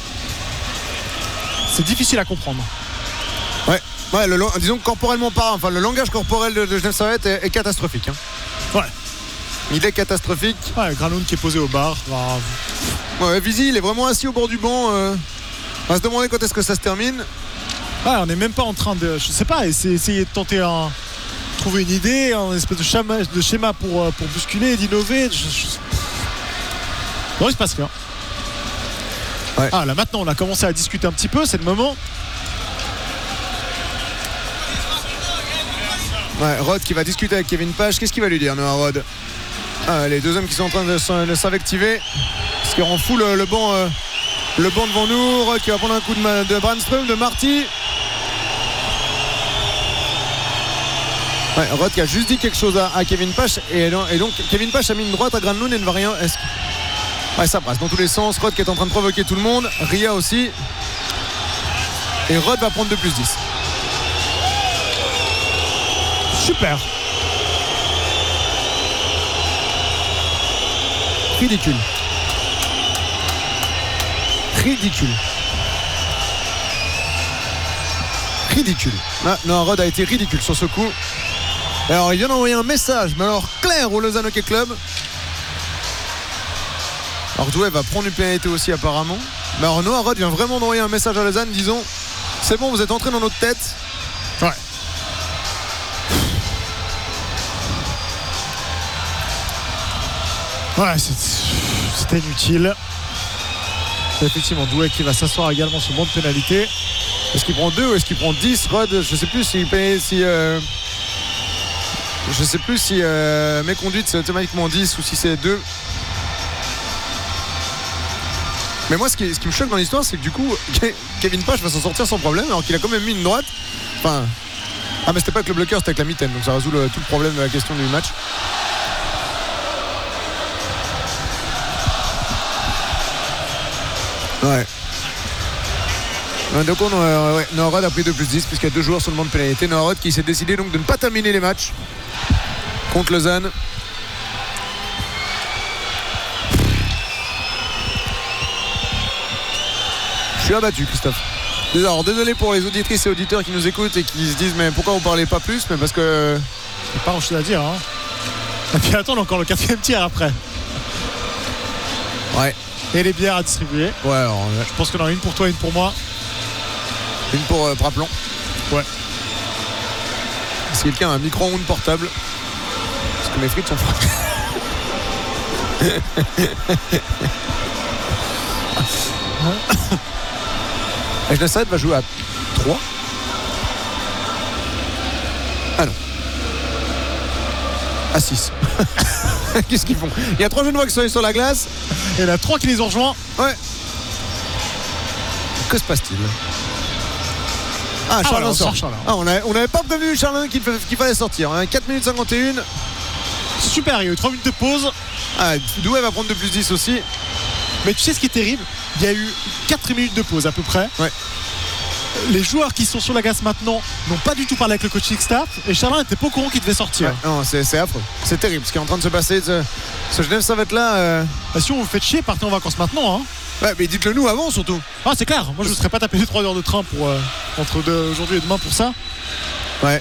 C'est difficile à comprendre. Ouais, disons que corporellement parlant, le langage corporel de Genève Servette est catastrophique. Hein. Ouais. Il est catastrophique. Ouais, Granlund qui est posé au bar. Ouais, Visi, il est vraiment assis au bord du banc. On va se demander quand est-ce que ça se termine. Ouais, on n'est même pas en train de. Je sais pas, essayer de tenter trouver une idée, un espèce de schéma pour bousculer, d'innover. Non, il se passe rien. Ouais. Ah, là maintenant, on a commencé à discuter un petit peu, c'est le moment. Ouais, Rod qui va discuter avec Kevin Page. Qu'est-ce qu'il va lui dire, Noah Rod? Les deux hommes qui sont en train de s'invectiver. Parce qu'on fout le banc devant nous. Rod qui va prendre un coup de Brandström, de Marty. Ouais, Rod qui a juste dit quelque chose à Kevin Page. Et donc Kevin Page a mis une droite à Granlund et ne va rien. Ouais, ça passe dans tous les sens. Rod qui est en train de provoquer tout le monde. Ria aussi. Et Rod va prendre 2+10. Super. Ridicule. Non, Rod a été ridicule sur ce coup. Alors il vient d'envoyer un message, mais alors clair au Lausanne Hockey Club. Alors Douai va prendre une pénalité aussi apparemment. Mais alors Noah Rod vient vraiment d'envoyer un message à Lausanne disant: c'est bon, vous êtes entrés dans notre tête. Ouais. Ouais, c'était inutile. C'est effectivement Douai qui va s'asseoir également sur le banc de pénalité. Est-ce qu'il prend 2 ou est-ce qu'il prend 10, Rod? Je sais plus si méconduite c'est automatiquement 10 ou si c'est 2. Mais moi ce qui me choque dans l'histoire, c'est que du coup Kevin Page va s'en sortir sans problème alors qu'il a quand même mis une droite. Enfin, Ah mais c'était pas avec le bloqueur, c'était avec la mitaine, donc ça résout tout le problème de la question du match. Ouais. Donc Norod a pris 2+10 puisqu'il y a 2 joueurs sur le banc de pénalité. Norod qui s'est décidé donc de ne pas terminer les matchs contre Lausanne. Je suis abattu, Christophe. Alors désolé pour les auditrices et auditeurs qui nous écoutent et qui se disent mais pourquoi vous parlez pas plus, mais parce que il n'y a pas grand chose à dire hein. Et puis attends, encore le 4e tir après. Ouais. Et les bières à distribuer. Ouais, alors, je pense qu'on en a une pour toi, une pour moi. Une pour Praplon. Ouais. Si quelqu'un a un micro-ondes portable, parce que mes frites sont froides. Ejnasad va jouer à 3. Ah non. À 6. Qu'est-ce qu'ils font? Il y a 3 Genevois qui sont allés sur la glace. Et il y en a 3 qui les ont rejoints. Ouais. Que se passe-t-il? Ah, Charlin sort. Ah, on n'avait pas prévenu Charlin qu'il fallait sortir. 4 minutes 51. Super, il y a eu 3 minutes de pause. Ah, Douai va prendre 2+10 aussi. Mais tu sais ce qui est terrible? Il y a eu 4 minutes de pause à peu près. Ouais. Les joueurs qui sont sur la glace maintenant n'ont pas du tout parlé avec le coaching staff et Charlin n'était pas au courant qu'il devait sortir. Ouais, non, c'est affreux. C'est terrible ce qui est en train de se passer. Ce Genève Servette là. Si on vous fait chier, partez en vacances maintenant. Hein. Ouais, mais dites-le nous avant surtout. Ah, c'est clair. Moi, je ne serais pas tapé les 3 heures de train pour, entre aujourd'hui et demain pour ça. Ouais.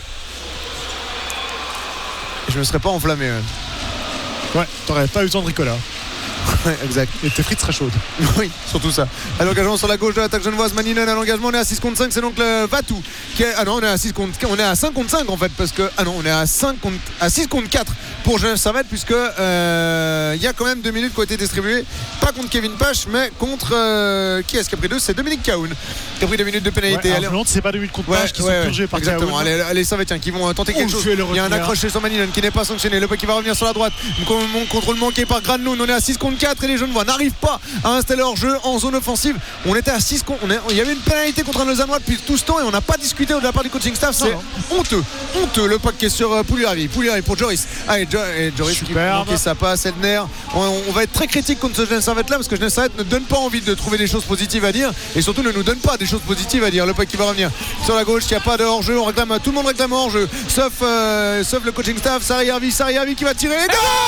Je me serais pas enflammé. Ouais, t'aurais pas eu besoin de Ricola. Ouais, exact. Et tes frites seraient chaudes. Oui, surtout ça. À l'engagement sur la gauche de l'attaque genevoise, Maninen à l'engagement, on est à 6 contre 5, c'est donc le Vatou qui est... Ah non, on est à 5 contre 5 en fait, parce que... Ah non, on est à 6 contre 4 pour Genève Servette, puisque il y a quand même 2 minutes qui ont été distribuées, pas contre Kevin Pache, mais contre... qui est-ce qui a pris 2? C'est Dominique Cahoun qui a pris 2 minutes de pénalité. Ouais, c'est pas 2 minutes contre Pache qui sont purgés par Cahoun. Exactement, les Servettiens qui vont tenter quelque chose. Il y a un accroché sur Maninen qui n'est pas sanctionné, le qui va revenir sur la droite, contrôle manqué par Granlund, on est à 6 contre 4 et les Genevois n'arrivent pas à installer leur jeu en zone offensive. On était à 6 contre... Il y avait une pénalité contre un Lausannois depuis tout ce temps et on n'a pas discuté de la part du coaching staff. C'est honteux. Honteux le pack qui est sur Pouliari pour Joris. Allez, Joris qui manquait sa passe. Edner. On va être très critique contre ce Genève Servette là parce que Genève Servette ne donne pas envie de trouver des choses positives à dire et surtout ne nous donne pas des choses positives à dire. Le pack qui va revenir sur la gauche, il n'y a pas de hors-jeu. Tout le monde réclame hors-jeu sauf le coaching staff. Sariarvi qui va tirer.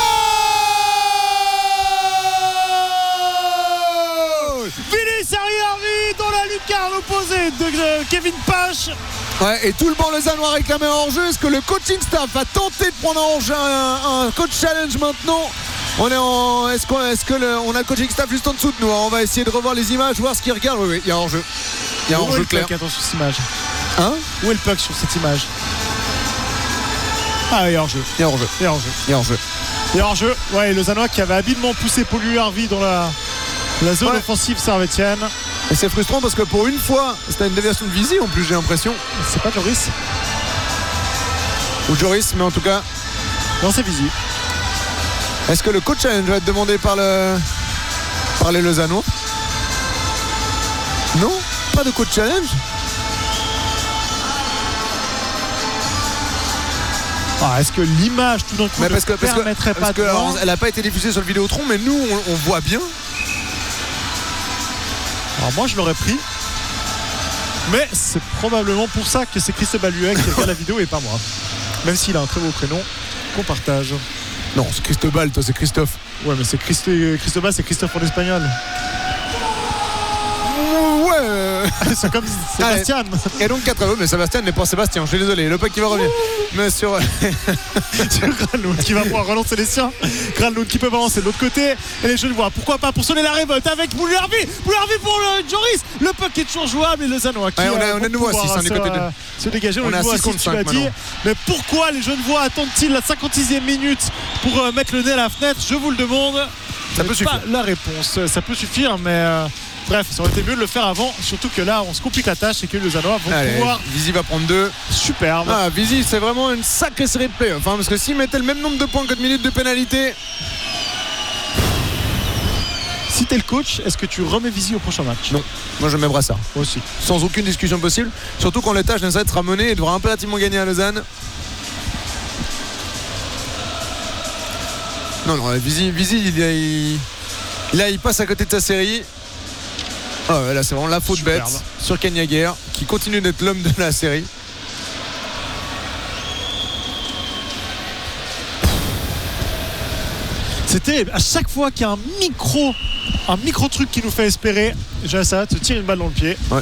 Vili Sariarvi dans la lucarne opposée de Kevin Pache. Ouais, et tout le banc lausannois réclamait un hors-jeu. Est-ce que le coaching staff a tenté de prendre un hors-jeu, un coach challenge maintenant? Est-ce qu'on a le coaching staff juste en dessous de nous? Alors on va essayer de revoir les images, voir ce qu'ils regardent. Oui, il y a hors-jeu. Il y a hors-jeu clair. Attention sur cette image. Hein? Où est le puck sur cette image? Ah, il y a hors-jeu. Il y a hors-jeu. Il y a hors-jeu. Il y a hors-jeu. Il y a hors-jeu. Ouais, le Lausannois qui avait habilement poussé Pouliari dans la zone offensive servétienne. Et c'est frustrant parce que pour une fois, c'était une déviation de Visi en plus, j'ai l'impression. C'est pas Joris ou Joris, mais en tout cas. Non, c'est Visi. Est-ce que le coach challenge va être demandé par les Lausannois? Non, pas de coach challenge. Ah, est-ce que l'image tout d'un coup ne permettrait pas de voir? Elle n'a pas été diffusée sur le Vidéotron, mais nous on voit bien. Alors moi je l'aurais pris, mais c'est probablement pour ça que c'est Christophe Baluet qui regarde la vidéo et pas moi, même s'il a un très beau prénom qu'on partage. Non, c'est Cristobal, toi c'est Christophe. Ouais, mais c'est Cristobal, c'est Christophe en espagnol. Ouais. C'est comme Sébastien. Et donc 4 mais Sébastien n'est pas Sébastien, je suis désolé. Le pack qui va revenir. Mais sur Granlund qui va pouvoir relancer les siens. Granlund qui peut balancer de l'autre côté. Et les Genevois, pourquoi pas pour sonner la révolte avec Pouliari pour le Joris. Le puck est toujours jouable et le Zanois qui on est de nouveau à 6 du côté de se dégager. On est à 6 contre 5 maintenant. Mais pourquoi les Genevois attendent-ils la 56e minute pour mettre le nez à la fenêtre? Je vous le demande. Ça peut suffire. Pas la réponse. Ça peut suffire, mais bref, ça aurait été mieux de le faire avant. Surtout que là, on se complique la tâche et que les Lausannois vont pouvoir. Visi va prendre 2. Superbe. Ah, Visi, c'est vraiment une sacrée série de playoffs. Enfin, parce que s'il mettait le même nombre de points que de minutes de pénalité. Si t'es le coach, est-ce que tu remets Visi au prochain match? Non, moi je mets Brassard. Moi aussi. Sans aucune discussion possible. Surtout quand l'étage Gennesaret sera mené et devra impérativement gagner à Lausanne. Non, Visi il passe à côté de sa série. Ah ouais, là c'est vraiment la faute Superbe. bête sur Ken Jaeger qui continue d'être l'homme de la série. C'était à chaque fois qu'il y a un micro truc qui nous fait espérer, Gennesaret se tire une balle dans le pied. Ouais,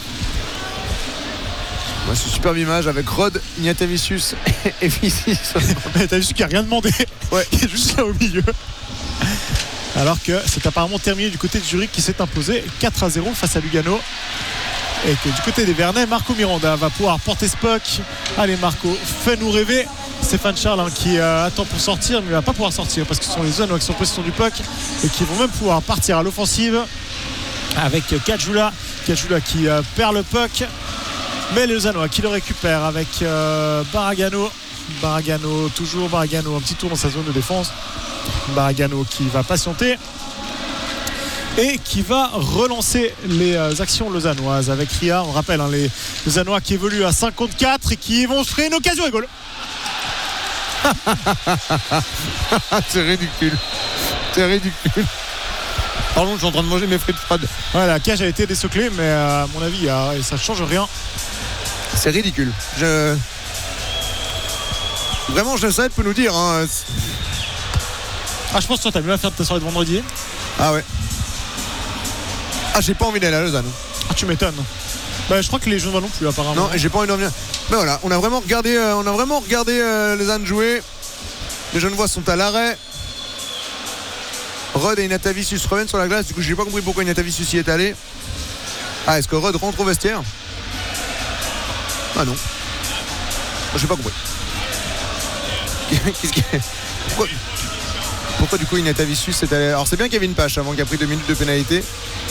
c'est une superbe image avec Rod, Ignatavicius et Visi. Mais t'as vu qu'il n'y a rien demandé. Ouais. Il est juste là au milieu. Alors que c'est apparemment terminé du côté de Zurich qui s'est imposé 4-0 face à Lugano. Et que du côté des Vernets, Marco Miranda va pouvoir porter ce puck. Allez Marco, fais-nous rêver. Stéphane Charles qui attend pour sortir, mais il ne va pas pouvoir sortir parce que ce sont les zones qui sont en possession du puck et qui vont même pouvoir partir à l'offensive avec Kajula qui perd le puck. Mais les Lausannois qui le récupèrent avec Baragano, toujours Baragano, un petit tour dans sa zone de défense. Baragano qui va patienter et qui va relancer les actions lausannoises avec Ria. On rappelle les Lausannois qui évoluent à 54 et qui vont se créer une occasion et goal. C'est ridicule. Pardon, je suis en train de manger mes frites froides. Ouais, la cage a été dessoclée, mais à mon avis ça change rien. C'est ridicule. Vraiment, Gennesaret peut nous dire. Je pense que toi t'as mieux à faire de ta soirée de vendredi. Ah ouais. J'ai pas envie d'aller à Lausanne. Tu m'étonnes. Je crois que les jeunes vont non plus apparemment. Non, et j'ai pas envie d'en venir. Mais voilà, on a vraiment regardé Lausanne jouer. Les Genevois sont à l'arrêt. Rod et Ignatavicius reviennent sur la glace. Du coup, j'ai pas compris pourquoi Ignatavicius y est allé. Est-ce que Rod rentre au vestiaire? Ah non. J'ai pas compris. Pourquoi du coup Ignatavicius est allé? Alors c'est bien Kevin Pache avant qui a pris 2 minutes de pénalité.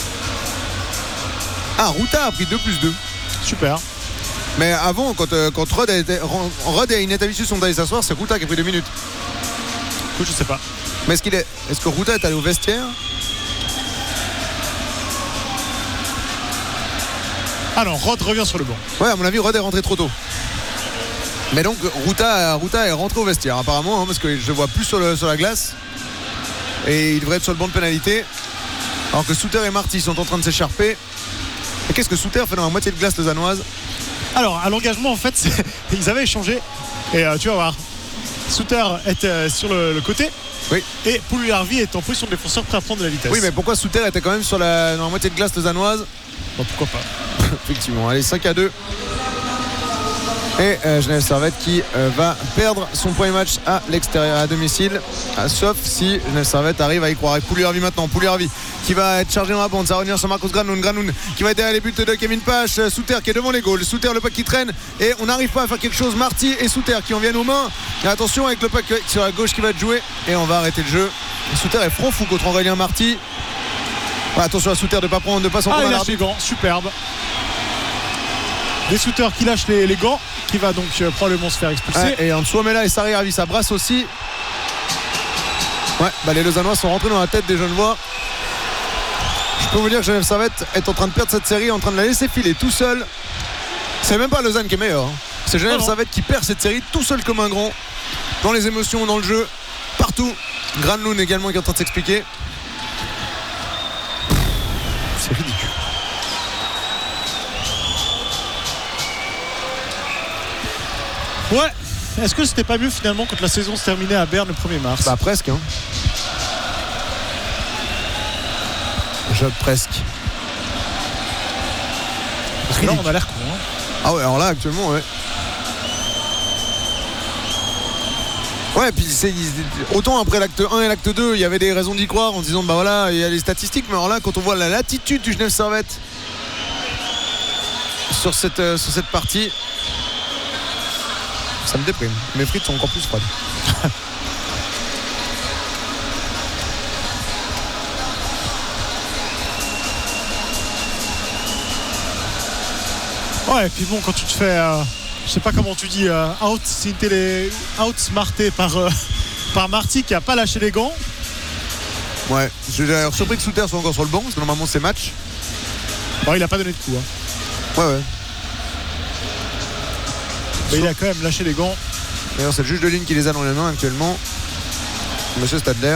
Ruta a pris 2+2. Super. Mais avant, quand Rod et Ignatavicius sont allés s'asseoir, c'est Ruta qui a pris 2 minutes. Écoute, je sais pas. Mais est-ce que Ruta est allé au vestiaire? Non, Rod revient sur le banc. Ouais, à mon avis, Rod est rentré trop tôt. Mais donc Ruta est rentré au vestiaire apparemment, parce que je le vois plus sur la glace. Et il devrait être sur le banc de pénalité. Alors que Souter et Marty sont en train de s'écharper. Et qu'est-ce que Souter fait dans la moitié de glace lausannoise? Alors, à l'engagement, en fait, ils avaient échangé. Et tu vas voir. Souter est sur le côté. Oui. Et Pouliarvi est en position de défenseur prêt à prendre de la vitesse. Oui, mais pourquoi Souter était quand même dans la moitié de glace lausannoise? Pourquoi pas. Effectivement. Allez, 5-2. Et Genève Servette qui va perdre son premier match à l'extérieur, à domicile, sauf si Genève Servette arrive à y croire. Avec Pouliarvi maintenant, Pouliarvi qui va être chargé dans la bande, ça va revenir sur Marcos Granoun qui va être derrière les buts de Kevin Pache. Souter qui est devant les goals, Souter le puck qui traîne et on n'arrive pas à faire quelque chose. Marty et Souter qui en viennent aux mains, et attention avec le puck sur la gauche qui va être joué et on va arrêter le jeu. Souter est front fou contre Aurélien Marty. Attention à Souter de ne pas s'en prendre à il lâche les gants, superbe. Des Souter qui lâchent les gants, qui va donc probablement se faire expulser. Et en dessous, Mela et Sari Ravi, ça brasse aussi. Les Lausannois sont rentrés dans la tête des Genevois. Je peux vous dire que Genève Servette est en train de perdre cette série, en train de la laisser filer tout seul. C'est même pas Lausanne qui est meilleur. C'est Genève Servette qui perd cette série tout seul comme un grand. Dans les émotions, dans le jeu, partout. Granlund également qui est en train de s'expliquer. C'est ridicule. Ouais. Est-ce que c'était pas mieux finalement quand la saison se terminait à Berne le 1er mars? Presque. Presque. Parce que là on a l'air con. Ah ouais, alors là actuellement ouais. Ouais, puis autant après l'acte 1 et l'acte 2 il y avait des raisons d'y croire en disant il y a les statistiques, mais alors là quand on voit la latitude du Genève Servette sur cette partie, ça me déprime. Mes frites sont encore plus froides. Ouais, et puis bon, quand tu te fais je sais pas comment tu dis outsmarté par Marty qui a pas lâché les gants. Ouais, je suis d'ailleurs surpris que Souter soit encore sur le banc, parce que normalement c'est match. Bon, il a pas donné de coup. Hein. Ouais. Mais il a quand même lâché les gants. D'ailleurs, c'est le juge de ligne qui les a dans les mains actuellement. Monsieur Stadler.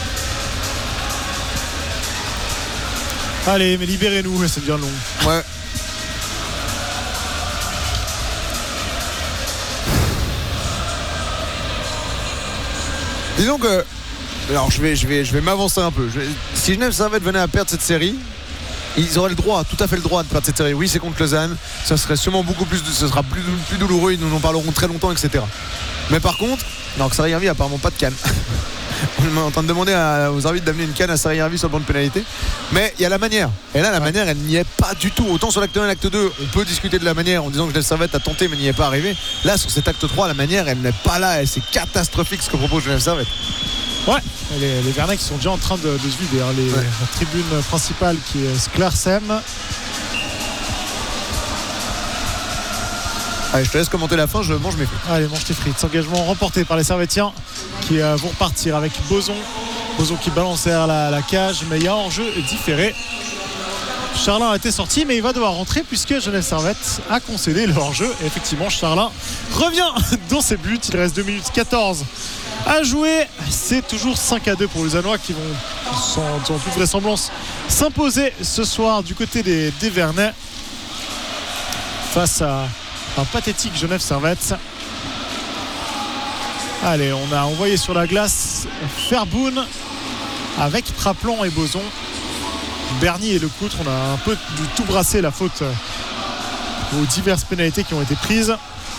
Allez, mais libérez-nous, ça devient long. Ouais. Disons que. Alors je vais m'avancer un peu. Si Genève Servette venait à perdre cette série, ils auraient tout à fait le droit de perdre cette série. Oui, c'est contre Lausanne. Ça serait sûrement beaucoup plus. Ce sera plus douloureux. Ils nous en parleront très longtemps, etc. Mais par contre, alors que Sarri-Hervi a apparemment pas de canne. On est en train de demander aux arbitres d'amener une canne à Sarri-Hervi sur le banc de pénalité. Mais il y a la manière. Et là, la manière, elle n'y est pas du tout. Autant sur l'acte 1 et l'acte 2, on peut discuter de la manière en disant que Genève Servette a tenté, mais n'y est pas arrivé. Là, sur cet acte 3, la manière, elle n'est pas là. Et c'est catastrophique ce que propose Genève Servette. Ouais, les Vernets qui sont déjà en train de se vider. Hein. La tribune principale qui est Sklersheim. Allez, je te laisse commenter la fin, je mange mes frites. Allez, mange tes frites. Engagement remporté par les Servettiens qui vont repartir avec Boson. Boson qui balance derrière la cage, mais il y a hors-jeu différé. Charlin a été sorti, mais il va devoir rentrer puisque Genève Servette a concédé le hors-jeu. Et effectivement, Charlin revient dans ses buts. Il reste 2 minutes 14 à jouer. C'est toujours 5-2 pour les Lausannois qui vont, sans toute vraisemblance, s'imposer ce soir du côté des Vernets face à un pathétique Genève Servette. Allez, on a envoyé sur la glace Fairboon avec Traplon et Boson. Berny et Lecoutre, on a un peu du tout brassé la faute aux diverses pénalités qui ont été prises.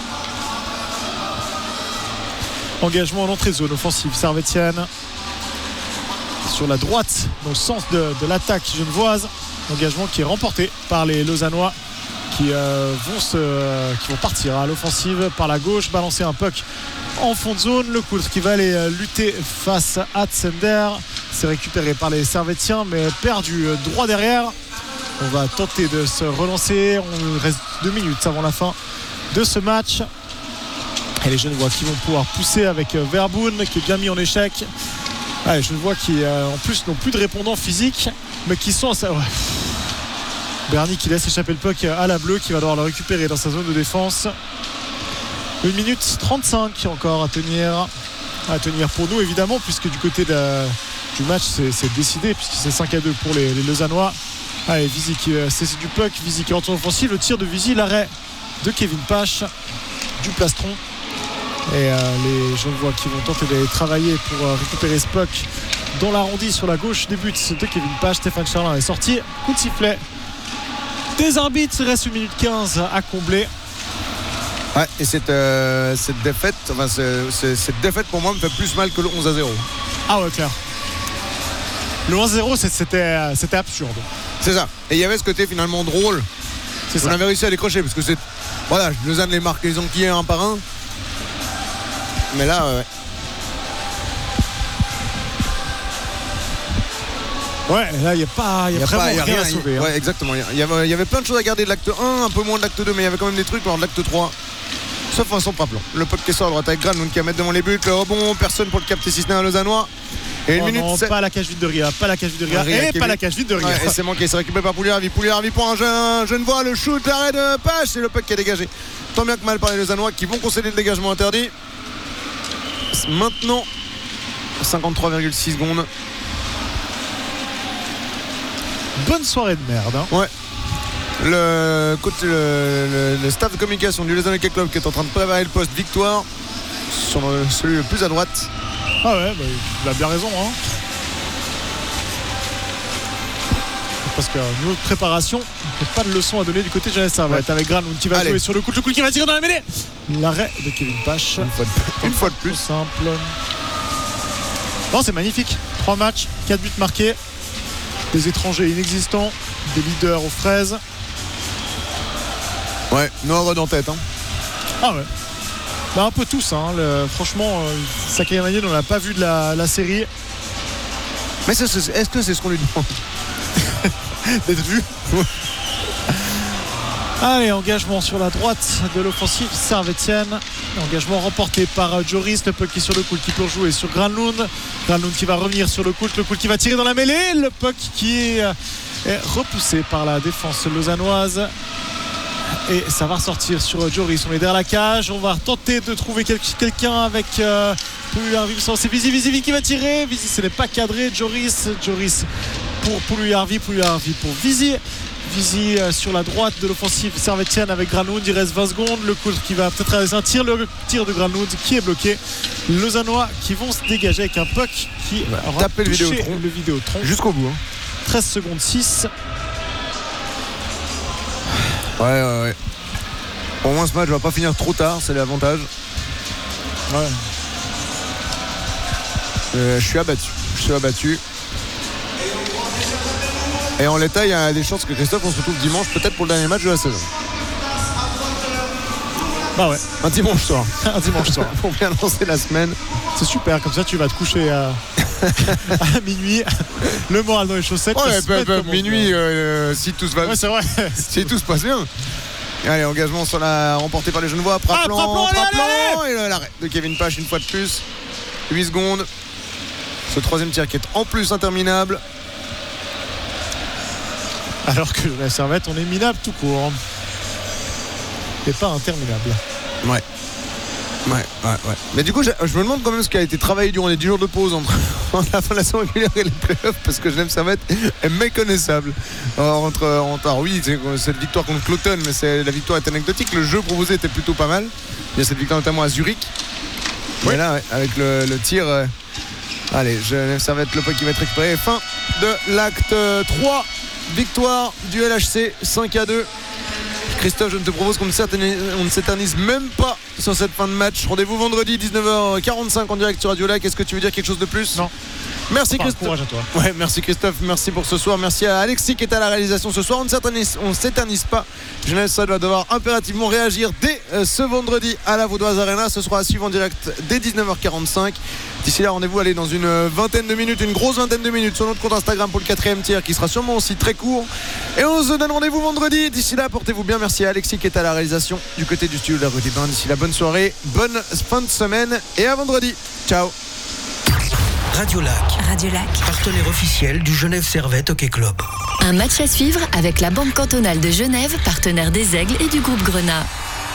Engagement en entrée de zone offensive servettienne sur la droite dans le sens de l'attaque genevoise. Engagement qui est remporté par les Lausannois qui vont partir à l'offensive par la gauche, balancer un puck en fond de zone. Lecoutre qui va aller lutter face à Sender. C'est récupéré par les Servettiens mais perdu droit derrière. On va tenter de se relancer. On reste 2 minutes avant la fin de ce match. Et les Genevois qui vont pouvoir pousser avec Verboon qui est bien mis en échec. Les Genevois qui en plus n'ont plus de répondants physiques mais qui sont à Berny qui laisse échapper le puck à la bleue qui va devoir le récupérer dans sa zone de défense. 1 minute 35 encore à tenir pour nous évidemment puisque du côté du match c'est décidé puisque c'est 5-2 pour les Lausannois. Allez, Vizy qui saisit du puck, Vizy qui rentre en offensive, le tir de Vizy, l'arrêt de Kevin Pache du plastron. Et les Genevois qui vont tenter d'aller travailler pour récupérer ce puck dans l'arrondi sur la gauche des buts de Kevin Pache. Stéphane Charlin est sorti, coup de sifflet des arbitres. Il reste 1 minute 15 à combler. Ouais, et cette défaite, cette défaite pour moi me fait plus mal que le 11-0. Ah ouais, clair. Le 11-0 c'était absurde. C'est ça. Et il y avait ce côté finalement drôle. On avait réussi à décrocher parce que c'est. Voilà, Lausanne les marque, ils ont quillé un par un. Mais là, ouais, là il n'y a vraiment rien à sauver. Ouais, exactement. Il y avait plein de choses à garder de l'acte 1, un peu moins de l'acte 2, mais il y avait quand même des trucs dans l'acte 3. Sauf Vincent Praplon. Le puck qui sort à droite avec Granlund qui va mettre devant les buts. Le rebond, personne pour le capter si ce n'est un Lausannois. Et 1 minute. Non, pas la cage vide de Ria, pas la cage vide de Ria, et pas la cage vide de Ria. Ouais, et c'est manqué, c'est récupéré par Pouliarvi pour un jeune voix, le shoot, l'arrêt de Pache, c'est le puck qui est dégagé. Tant bien que mal par les Lausannois qui vont concéder le dégagement interdit. Maintenant 53,6 secondes. Bonne soirée de merde hein. Ouais. Le staff de communication du Lausanne Hockey Club qui est en train de préparer le poste victoire sur celui le plus à droite. Ah ouais, bah, il a bien raison hein. Parce que niveau de préparation, il n'y a pas de leçon à donner du côté de Genève Servette avec Granlund qui va jouer sur le coup qui va tirer dans la mêlée. L'arrêt de Kevin Pache. Une fois de plus. Simple. Non, c'est magnifique. 3 matchs, 4 buts marqués. Des étrangers inexistants, des leaders aux fraises. Ouais, Noah en tête. Hein. Ah ouais. Bah, un peu tous. Hein. Franchement, Sakayamane, on n'a pas vu de la série. Mais est-ce que c'est ce qu'on lui demande? D'être vu. Allez, engagement sur la droite de l'offensive Servetienne. Engagement remporté par Joris. Le puck qui est sur le coup, qui peut jouer sur Granlund. Granlund qui va revenir sur le coup qui va tirer dans la mêlée. Le puck qui est repoussé par la défense lausannoise. Et ça va ressortir sur Joris. On est derrière la cage. On va tenter de trouver quelqu'un avec Puljujarvi. C'est Visi qui va tirer. Visi, ce n'est pas cadré. Joris pour Puljujarvi pour Visi. Visi sur la droite de l'offensive Servetienne avec Granlund. Il reste 20 secondes. Le coup qui va peut-être réaliser un tir. Le tir de Granlund qui est bloqué. Les Lausannois qui vont se dégager avec un puck qui aura taper touché le Vidéotron jusqu'au bout. 13 secondes 6. Ouais. Pour moi, ce match va pas finir trop tard, c'est l'avantage. Ouais. Je suis abattu. Et en l'état, il y a des chances que Christophe, on se retrouve dimanche, peut-être pour le dernier match de la saison. Bah ouais. Un dimanche soir. Pour bien lancer la semaine. C'est super, comme ça tu vas te coucher à minuit. Le moral dans les chaussettes. Minuit, si tout se va. Ouais, c'est vrai. Si tout se passe bien. Allez, engagement sur la remporté par les Genevois. Praplan. Et l'arrêt de Kevin Pache une fois de plus. 8 secondes. Ce troisième tir qui est en plus interminable. Alors que la Servette, on est minable tout court. Et pas interminable. Ouais. Mais du coup, je me demande quand même ce qui a été travaillé durant les 10 jours de pause entre la fin de la saison régulière et les playoffs, parce que Genève Servette est méconnaissable. Alors oui, c'est cette victoire contre Cloton, mais la victoire est anecdotique. Le jeu proposé était plutôt pas mal. Il y a cette victoire notamment à Zurich. Ouais. Et là, avec le tir. Allez, Genève Servette, le puck qui va être récupéré. Fin de l'acte 3. Victoire du LHC 5-2. Christophe, je te propose qu'on ne s'éternise même pas sur cette fin de match. Rendez-vous vendredi 19h45 en direct sur Radio Lac. Est-ce que tu veux dire quelque chose de plus? Non. Merci Christophe. Courage à toi. Ouais, merci Christophe, merci pour ce soir. Merci à Alexis qui est à la réalisation ce soir. On ne s'éternise pas. Genève Servette va devoir impérativement réagir dès ce vendredi à la Vaudoise Arena. Ce sera à suivre en direct dès 19h45. D'ici là, rendez-vous dans une grosse vingtaine de minutes sur notre compte Instagram pour le 4e tiers qui sera sûrement aussi très court. Et on se donne rendez-vous vendredi. D'ici là, portez-vous bien. Merci à Alexis qui est à la réalisation du côté du studio de la rue des Bains. D'ici là, bonne soirée, bonne fin de semaine et à vendredi. Ciao. Radio Lac, partenaire officiel du Genève Servette Hockey Club. Un match à suivre avec la Banque cantonale de Genève, partenaire des Aigles et du groupe Grenat.